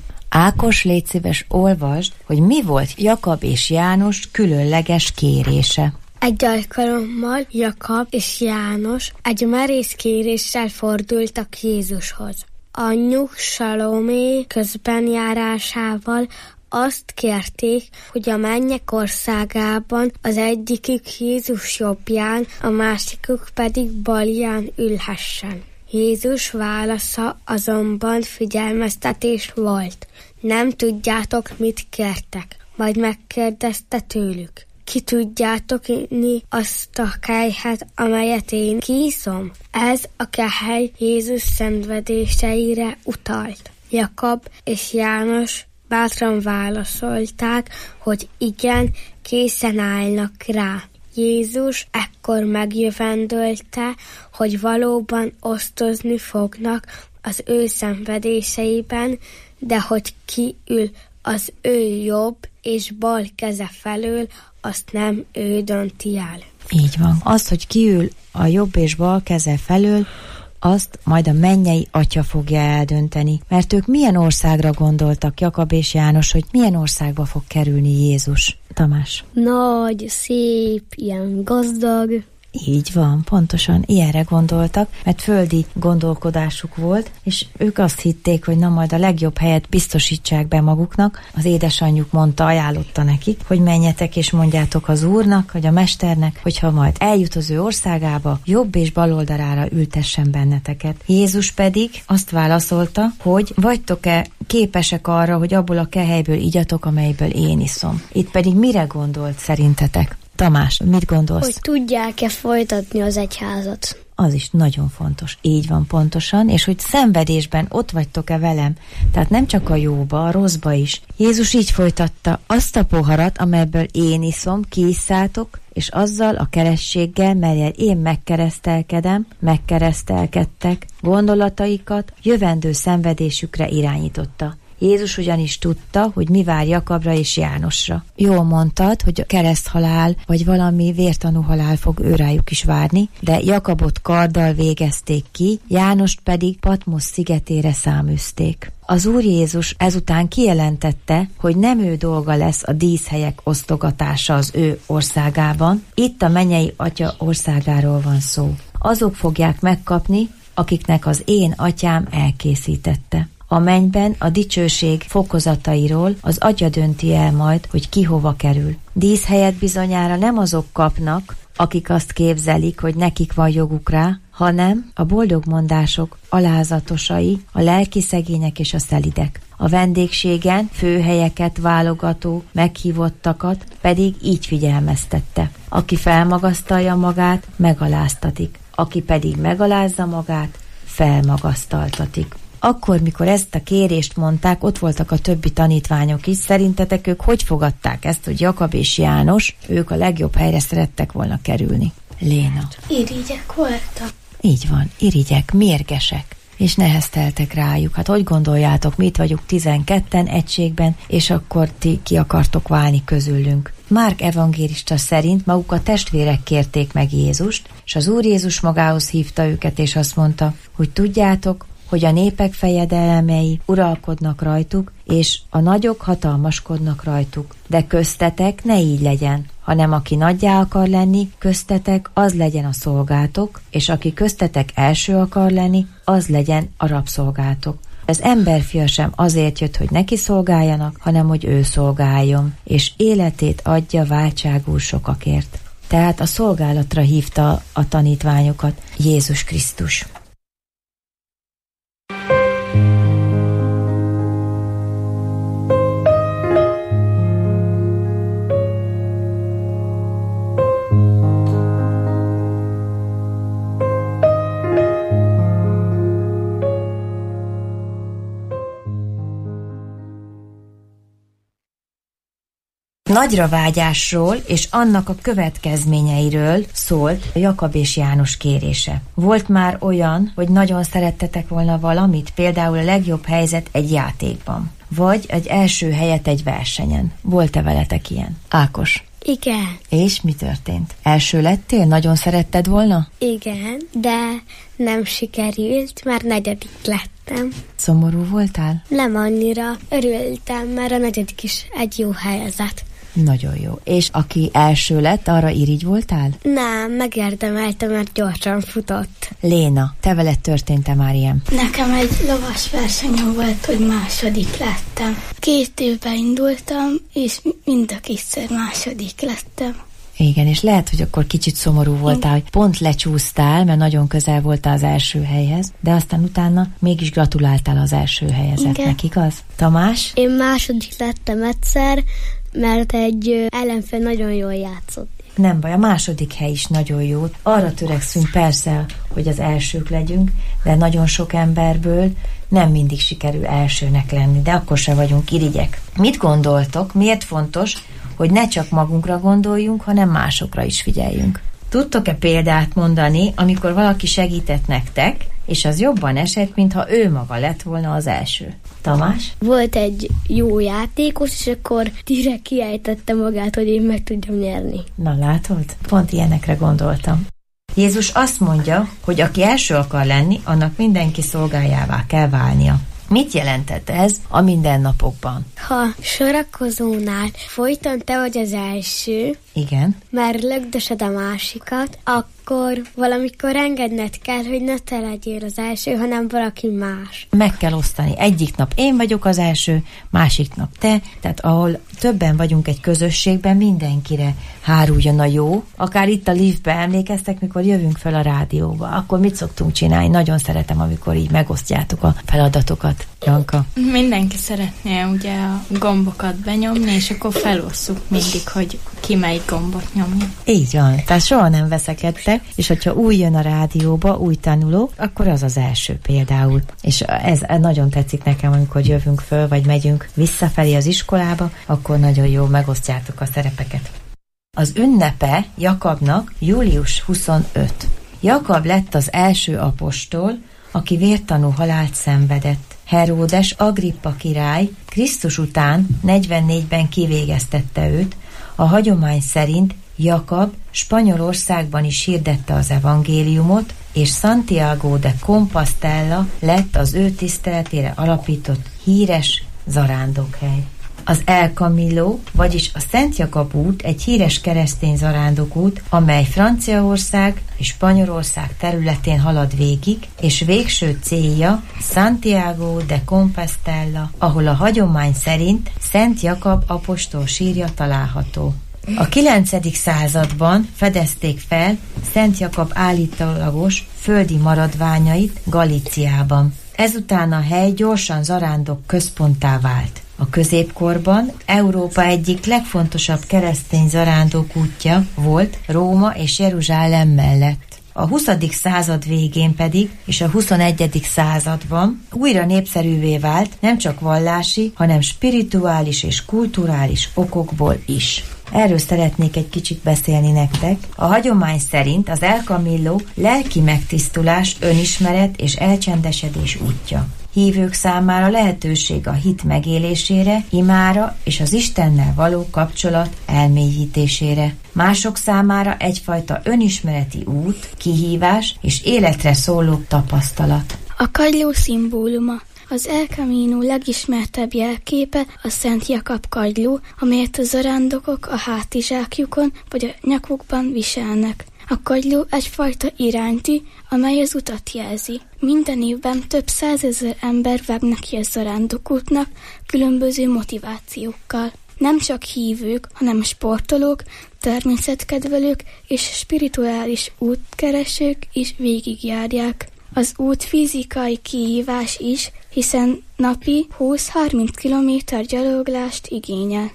[SPEAKER 10] Ákos, légy szíves, olvasd, hogy mi volt Jakab és János különleges kérése.
[SPEAKER 12] Egy alkalommal Jakab és János egy merész kéréssel fordultak Jézushoz. Anyjuk Salomé közbenjárásával azt kérték, hogy a mennyek országában az egyikük Jézus jobbján, a másikuk pedig balján ülhessen. Jézus válasza azonban figyelmeztetés volt. Nem tudjátok, mit kértek. Majd megkérdezte tőlük: ki tudjátok inni azt a kelyhet, amelyet én kiiszom? Ez a kehely Jézus szenvedéseire utalt. Jakab és János bátran válaszolták, hogy igen, készen állnak rá. Jézus ekkor megjövendölte, hogy valóban osztozni fognak az ő szenvedéseiben, de hogy ki ül az ő jobb és bal keze felől, azt nem ő dönti el.
[SPEAKER 10] Így van. Az, hogy ki ül a jobb és bal keze felől, azt majd a mennyei Atya fogja eldönteni. Mert ők milyen országra gondoltak, Jakab és János, hogy milyen országba fog kerülni Jézus? Tamás.
[SPEAKER 12] Nagy, szép, ilyen gazdag.
[SPEAKER 10] Így van, pontosan ilyenre gondoltak, mert földi gondolkodásuk volt, és ők azt hitték, hogy na majd a legjobb helyet biztosítsák be maguknak. Az édesanyjuk mondta, ajánlotta nekik, hogy menjetek és mondjátok az Úrnak, vagy a Mesternek, hogyha majd eljut az ő országába, jobb és bal oldalára ültessen benneteket. Jézus pedig azt válaszolta, hogy vagytok-e képesek arra, hogy abból a kehelyből igyatok, amelyből én iszom. Itt pedig mire gondolt szerintetek? Tamás, mit gondolsz?
[SPEAKER 12] Hogy tudják-e folytatni az egyházat?
[SPEAKER 10] Az is nagyon fontos. Így van, pontosan, és hogy szenvedésben ott vagytok-e velem. Tehát nem csak a jóba, a rosszba is. Jézus így folytatta: azt a poharat, amelyből én iszom, kiisszátok, és azzal a kerességgel, mellyel én megkeresztelkedem, megkeresztelkedtek, gondolataikat jövendő szenvedésükre irányította. Jézus ugyanis tudta, hogy mi vár Jakabra és Jánosra. Jól mondtad, hogy a kereszthalál, vagy valami vértanú halál fog őrájuk is várni, de Jakabot karddal végezték ki, Jánost pedig Patmos szigetére száműzték. Az Úr Jézus ezután kijelentette, hogy nem ő dolga lesz a díszhelyek osztogatása az ő országában. Itt a mennyei Atya országáról van szó. Azok fogják megkapni, akiknek az én atyám elkészítette. A mennyben a dicsőség fokozatairól az Atya dönti el majd, hogy ki hova kerül. Díszhelyet bizonyára nem azok kapnak, akik azt képzelik, hogy nekik van joguk rá, hanem a boldogmondások alázatosai, a lelki szegények és a szelidek. A vendégségen főhelyeket válogató, meghívottakat pedig így figyelmeztette: aki felmagasztalja magát, megaláztatik, aki pedig megalázza magát, felmagasztaltatik. Akkor, mikor ezt a kérést mondták, ott voltak a többi tanítványok is. Szerintetek ők hogy fogadták ezt, hogy Jakab és János, ők a legjobb helyre szerettek volna kerülni? Léna.
[SPEAKER 12] Irigyek voltak.
[SPEAKER 10] Így van, irigyek, mérgesek, és nehezteltek rájuk. Hát hogy gondoljátok, mi itt vagyunk tizenketten egységben, és akkor ti ki akartok válni közülünk. Márk evangélista szerint maguk a testvérek kérték meg Jézust, és az Úr Jézus magához hívta őket, és azt mondta, hogy tudjátok, hogy a népek fejedelmei uralkodnak rajtuk, és a nagyok hatalmaskodnak rajtuk. De köztetek ne így legyen, hanem aki nagyjá akar lenni, köztetek az legyen a szolgátok, és aki köztetek első akar lenni, az legyen a rabszolgátok. Az emberfia sem azért jött, hogy neki szolgáljanak, hanem hogy ő szolgáljon, és életét adja váltságul sokakért. Tehát a szolgálatra hívta a tanítványokat Jézus Krisztus. Nagyra vágyásról és annak a következményeiről szólt Jakab és János kérése. Volt már olyan, hogy nagyon szerettetek volna valamit, például a legjobb helyzet egy játékban, vagy egy első helyet egy versenyen. Volt-e veletek ilyen? Ákos?
[SPEAKER 12] Igen.
[SPEAKER 10] És mi történt? Első lettél? Nagyon szeretted volna?
[SPEAKER 12] Igen, de nem sikerült, már negyedik lettem.
[SPEAKER 10] Szomorú voltál?
[SPEAKER 12] Nem annyira. Örültem, mert a negyedik is egy jó helyzet.
[SPEAKER 10] Nagyon jó. És aki első lett, arra irigy voltál?
[SPEAKER 12] Nem, megérdemeltem, mert gyorsan futott.
[SPEAKER 10] Léna, te veled történt-e már ilyen?
[SPEAKER 15] Nekem egy lovas versenyen volt, hogy második lettem. Két évben indultam, és mind a kétszer második lettem.
[SPEAKER 10] Igen, és lehet, hogy akkor kicsit szomorú voltál, hogy pont lecsúsztál, mert nagyon közel voltál az első helyhez, de aztán utána mégis gratuláltál az első helyezetnek, igaz? Tamás?
[SPEAKER 13] Én második lettem egyszer, mert egy ellenfél nagyon jól játszott.
[SPEAKER 10] Nem baj, a második hely is nagyon jó. Arra törekszünk persze, hogy az elsők legyünk, de nagyon sok emberből nem mindig sikerül elsőnek lenni, de akkor se vagyunk irigyek. Mit gondoltok, miért fontos, hogy ne csak magunkra gondoljunk, hanem másokra is figyeljünk? Tudtok-e példát mondani, amikor valaki segített nektek, és az jobban esett, mintha ő maga lett volna az első? Tamás?
[SPEAKER 13] Volt egy jó játékos, és akkor direkt kiejtette magát, hogy én meg tudjam nyerni.
[SPEAKER 10] Na látod? Pont ilyenekre gondoltam. Jézus azt mondja, hogy aki első akar lenni, annak mindenki szolgájává kell válnia. Mit jelentett ez a mindennapokban?
[SPEAKER 12] Ha sorakozónál folyton te vagy az első,
[SPEAKER 10] igen,
[SPEAKER 12] mert lögdösöd a másikat, akkor valamikor engedned kell, hogy ne te legyél az első, hanem valaki más.
[SPEAKER 10] Meg kell osztani. Egyik nap én vagyok az első, másik nap te, tehát ahol többen vagyunk egy közösségben, mindenkire háruljon a jó. Akár itt a liftbe emlékeztek, mikor jövünk fel a rádióba, akkor mit szoktunk csinálni? Nagyon szeretem, amikor így megosztjátok a feladatokat. Janka?
[SPEAKER 14] Mindenki szeretné ugye a gombokat benyomni, és akkor felosszuk mindig, hogy ki melyik gombot nyomja.
[SPEAKER 10] Így van, tehát soha nem veszekedtek, és hogyha új jön a rádióba, új tanuló, akkor az az első például. És ez nagyon tetszik nekem, amikor jövünk föl, vagy megyünk visszafelé az iskolába, akkor nagyon jó megosztjátok a szerepeket. Az ünnepe Jakabnak július huszonötödike. Jakab lett az első apostol, aki vértanú halált szenvedett. Heródes Agrippa király Krisztus után negyvennégyben kivégeztette őt, a hagyomány szerint Jakab Spanyolországban is hirdette az evangéliumot, és Santiago de Compostela lett az ő tiszteletére alapított híres zarándokhely. Az El Camino, vagyis a Szent Jakab út egy híres keresztény zarándokút, amely Franciaország és Spanyolország területén halad végig, és végső célja Santiago de Compostela, ahol a hagyomány szerint Szent Jakab apostol sírja található. A kilencedik században fedezték fel Szent Jakab állítólagos földi maradványait Galíciában. Ezután a hely gyorsan zarándok központtá vált. A középkorban Európa egyik legfontosabb keresztény zarándok útja volt Róma és Jeruzsálem mellett. A huszadik század végén pedig, és a huszonegyedik században újra népszerűvé vált nem csak vallási, hanem spirituális és kulturális okokból is. Erről szeretnék egy kicsit beszélni nektek. A hagyomány szerint az El Camino lelki megtisztulás, önismeret és elcsendesedés útja. Hívők számára lehetőség a hit megélésére, imára és az Istennel való kapcsolat elmélyítésére. Mások számára egyfajta önismereti út, kihívás és életre szóló tapasztalat.
[SPEAKER 15] A kagyló szimbóluma. Az El Camino legismertebb jelképe a Szent Jakab kagyló, amelyet a zarándokok a hátizsákjukon vagy a nyakukban viselnek. A kagyló egyfajta iránytű, amely az utat jelzi. Minden évben több százezer ember vág neki a zarándokútnak különböző motivációkkal. Nem csak hívők, hanem sportolók, természetkedvelők és spirituális útkeresők is végigjárják. Az út fizikai kihívás is, hiszen napi húsz-harminc kilométer gyaloglást igényel.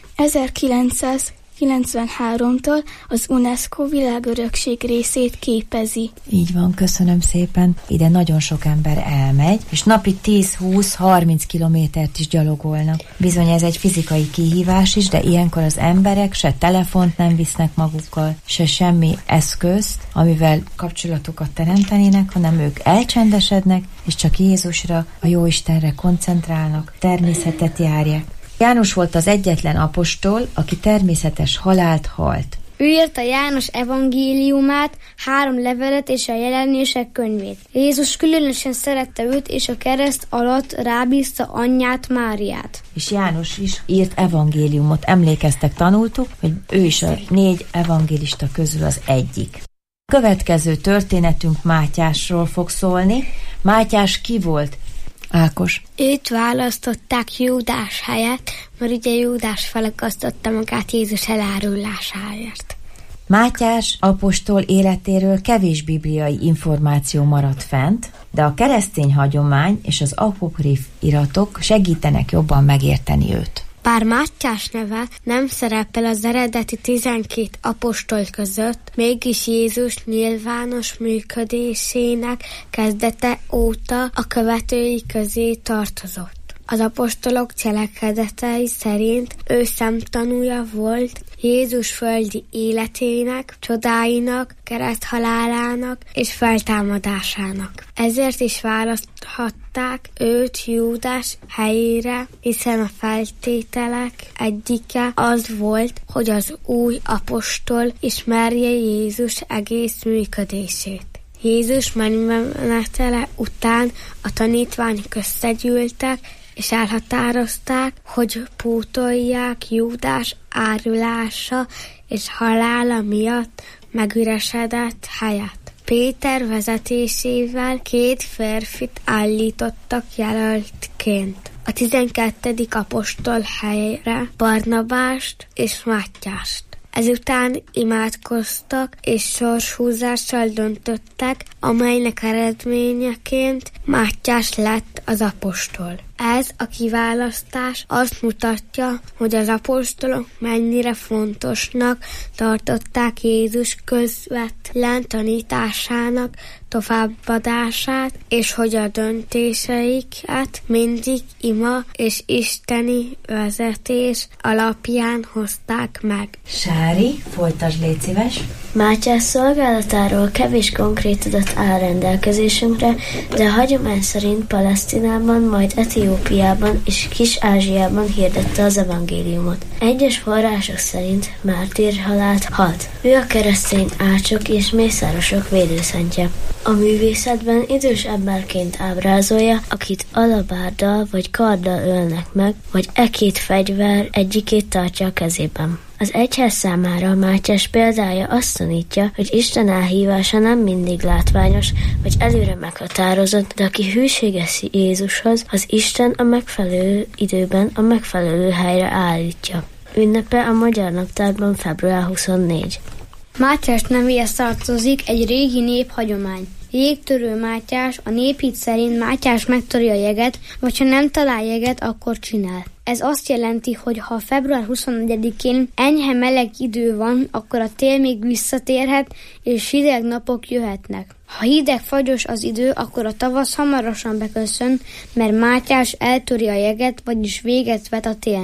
[SPEAKER 15] ezerkilencszázkilencvenháromtól az UNESCO világörökség részét képezi.
[SPEAKER 10] Így van, köszönöm szépen. Ide nagyon sok ember elmegy, és napi tíz-húsz-harminc kilométert is gyalogolnak. Bizony ez egy fizikai kihívás is, de ilyenkor az emberek se telefont nem visznek magukkal, se semmi eszközt, amivel kapcsolatokat teremtenének, hanem ők elcsendesednek, és csak Jézusra, a Jóistenre koncentrálnak, természetet járják. János volt az egyetlen apostol, aki természetes halált halt.
[SPEAKER 12] Ő írta János evangéliumát, három levelet és a jelenések könyvét. Jézus különösen szerette őt, és a kereszt alatt rábízta anyját, Máriát.
[SPEAKER 10] És János is írt evangéliumot. Emlékeztek, tanultuk, hogy ő is a négy evangélista közül az egyik. A következő történetünk Mátyásról fog szólni. Mátyás ki volt? Ákos.
[SPEAKER 12] Őt választották Júdás helyett, mert ugye Júdás felakasztotta magát Jézus elárulásáért.
[SPEAKER 10] Mátyás apostol életéről kevés bibliai információ maradt fent, de a keresztény hagyomány és az apokrif iratok segítenek jobban megérteni őt.
[SPEAKER 12] Bár Mátyás neve nem szerepel az eredeti tizenkét apostol között, mégis Jézus nyilvános működésének kezdete óta a követői közé tartozott. Az apostolok cselekedetei szerint ő szemtanúja volt Jézus földi életének, csodáinak, kereszthalálának és feltámadásának. Ezért is választhatták őt Júdás helyére, hiszen a feltételek egyike az volt, hogy az új apostol ismerje Jézus egész működését. Jézus menetele után a tanítványok összegyűltek, és elhatározták, hogy pótolják Júdás árulása és halála miatt megüresedett helyet. Péter vezetésével két férfit állítottak jelöltként. A tizenkettedik apostol helyére Barnabást és Mátyást. Ezután imádkoztak és sorshúzással döntöttek, amelynek eredményeként Mátyás lett az apostol. Ez a kiválasztás azt mutatja, hogy az apostolok mennyire fontosnak tartották Jézus közvetlen tanításának továbbadását, és hogy a döntéseiket mindig ima és isteni vezetés alapján hozták meg.
[SPEAKER 10] Sári, folytasd, légy szíves!
[SPEAKER 11] Mátyás szolgálatáról kevés konkrét adat áll rendelkezésünkre, de a hagyomány szerint Palesztinában, majd Etiópiában és Kis-Ázsiában hirdette az evangéliumot. Egyes források szerint mártírhalált halt. Ő a keresztény ácsok és mészárosok védőszentje. A művészetben idős emberként ábrázolja, akit alabárddal vagy karddal ölnek meg, vagy e két fegyver egyikét tartja a kezében. Az egyház számára Mátyás példája azt tanítja, hogy Isten elhívása nem mindig látványos, vagy előre meghatározott, de aki hűséges Jézushoz, az Isten a megfelelő időben a megfelelő helyre állítja. Ünnepe a Magyar Naptárban február huszonnégy.
[SPEAKER 12] Mátyás nevéhez tartozik egy régi néphagyomány. Jégtörő Mátyás, a néphit szerint Mátyás megtöri a jeget, vagy ha nem talál jeget, akkor csinál. Ez azt jelenti, hogy ha február huszonnegyedikén enyhe meleg idő van, akkor a tél még visszatérhet, és hideg napok jöhetnek. Ha hideg fagyos az idő, akkor a tavasz hamarosan beköszön, mert Mátyás eltöri a jeget, vagyis véget vet a télnek.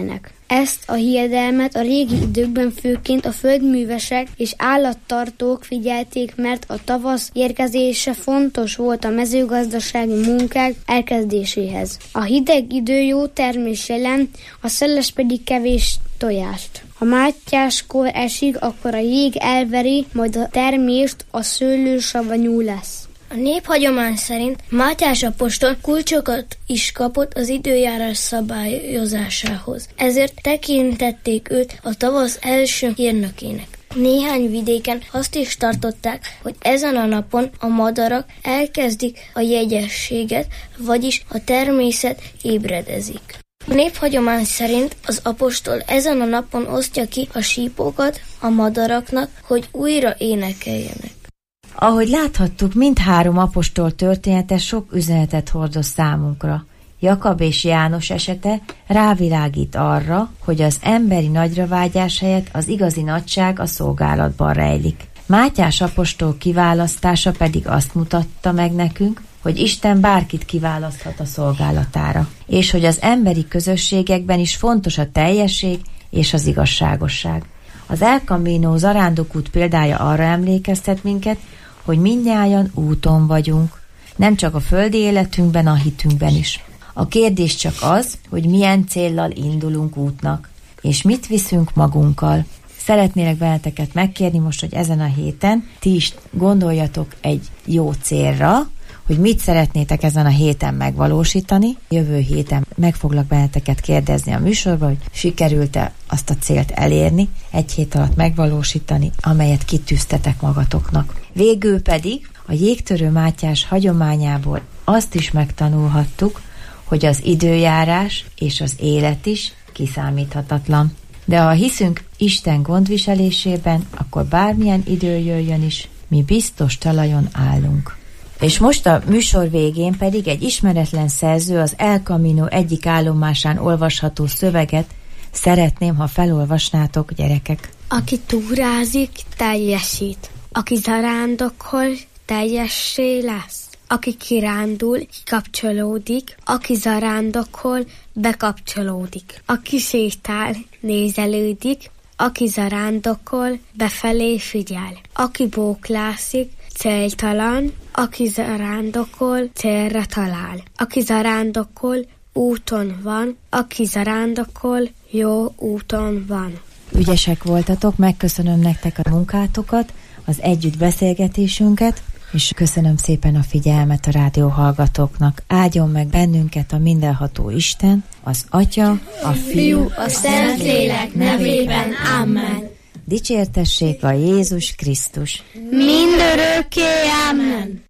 [SPEAKER 12] Ezt a hiedelmet a régi időkben főként a földművesek és állattartók figyelték, mert a tavasz érkezése fontos volt a mezőgazdasági munkák elkezdéséhez. A hideg idő jó termés jelent, a szeles pedig kevés tojást. Ha mátyáskor esik, akkor a jég elveri, majd a termést, a szőlő savanyú lesz.
[SPEAKER 11] A néphagyomány szerint Mátyás apostol kulcsokat is kapott az időjárás szabályozásához. Ezért tekintették őt a tavasz első hírnökének. Néhány vidéken azt is tartották, hogy ezen a napon a madarak elkezdik a jegyességet, vagyis a természet ébredezik. A néphagyomány szerint az apostol ezen a napon osztja ki a sípokat a madaraknak, hogy újra énekeljenek.
[SPEAKER 10] Ahogy láthattuk, mindhárom apostol története sok üzenetet hordoz számunkra. Jakab és János esete rávilágít arra, hogy az emberi nagyravágyás helyett az igazi nagyság a szolgálatban rejlik. Mátyás apostol kiválasztása pedig azt mutatta meg nekünk, hogy Isten bárkit kiválaszthat a szolgálatára, és hogy az emberi közösségekben is fontos a teljesség és az igazságosság. Az El Camino zarándokút példája arra emlékeztet minket, hogy mindnyájan úton vagyunk, nem csak a földi életünkben, a hitünkben is. A kérdés csak az, hogy milyen céllal indulunk útnak, és mit viszünk magunkkal. Szeretnélek benneteket megkérni most, hogy ezen a héten ti is gondoljatok egy jó célra, hogy mit szeretnétek ezen a héten megvalósítani. Jövő héten meg foglak benneteket kérdezni a műsorban, hogy sikerült-e azt a célt elérni, egy hét alatt megvalósítani, amelyet kitűztetek magatoknak. Végül pedig a jégtörő Mátyás hagyományából azt is megtanulhattuk, hogy az időjárás és az élet is kiszámíthatatlan. De ha hiszünk Isten gondviselésében, akkor bármilyen idő jöjjön is, mi biztos talajon állunk. És most a műsor végén pedig egy ismeretlen szerző az El Camino egyik állomásán olvasható szöveget szeretném, ha felolvasnátok, gyerekek.
[SPEAKER 12] Aki túrázik, teljesít. Aki zarándokol, teljessé lesz. Aki kirándul, kikapcsolódik. Aki zarándokol, bekapcsolódik. Aki sétál, nézelődik. Aki zarándokol, befelé figyel. Aki bóklászik, céltalan. Aki zarándokol, célra talál. Aki zarándokol, úton van. Aki zarándokol, jó úton van.
[SPEAKER 10] Ügyesek voltatok, megköszönöm nektek a munkátokat, az együtt beszélgetésünket, és köszönöm szépen a figyelmet a rádióhallgatóknak. Áldjon meg bennünket a mindenható Isten, az Atya, a Fiú,
[SPEAKER 11] a Szentlélek nevében. Amen.
[SPEAKER 10] Dicsértessék a Jézus Krisztus.
[SPEAKER 11] Mindörökké. Amen.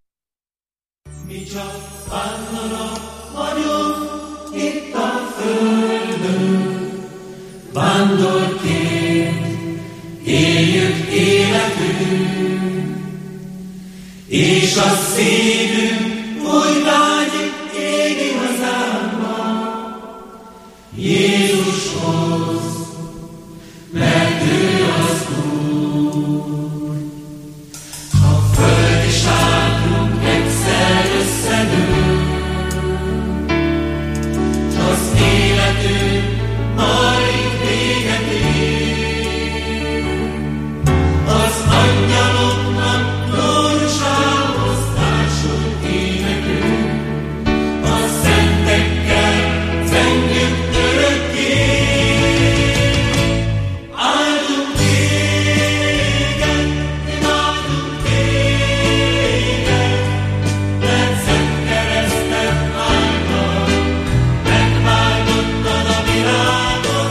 [SPEAKER 1] Mi csak vándorok vagyunk itt a földön, vándorként éljük életünk, és a szívünk úgy vágyik égi hazánkba, Jézushoz, mert ő az Úr. A földi sátrunk egyszer összedől, s az életünk alig véget ér. Az angyaloknak glóriához társul énekünk, a szentekkel zengünk örökké. Áldunk téged, imádunk téged, mert szent kereszted által megváltottad a világot.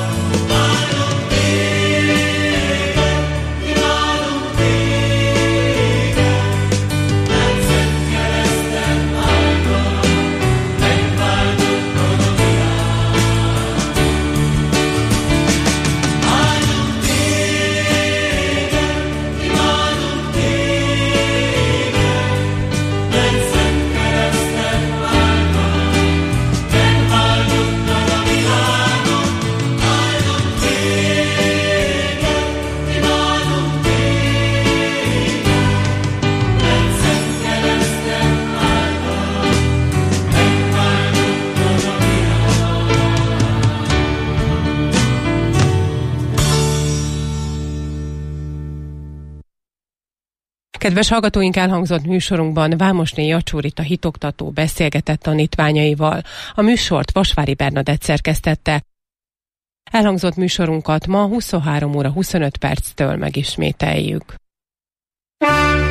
[SPEAKER 7] Kedves hallgatóink, elhangzott műsorunkban Vámosné Jacsórita hitoktató beszélgetett tanítványaival. A műsort Vasvári Bernadett szerkesztette. Elhangzott műsorunkat ma huszonhárom óra huszonöt perctől megismételjük.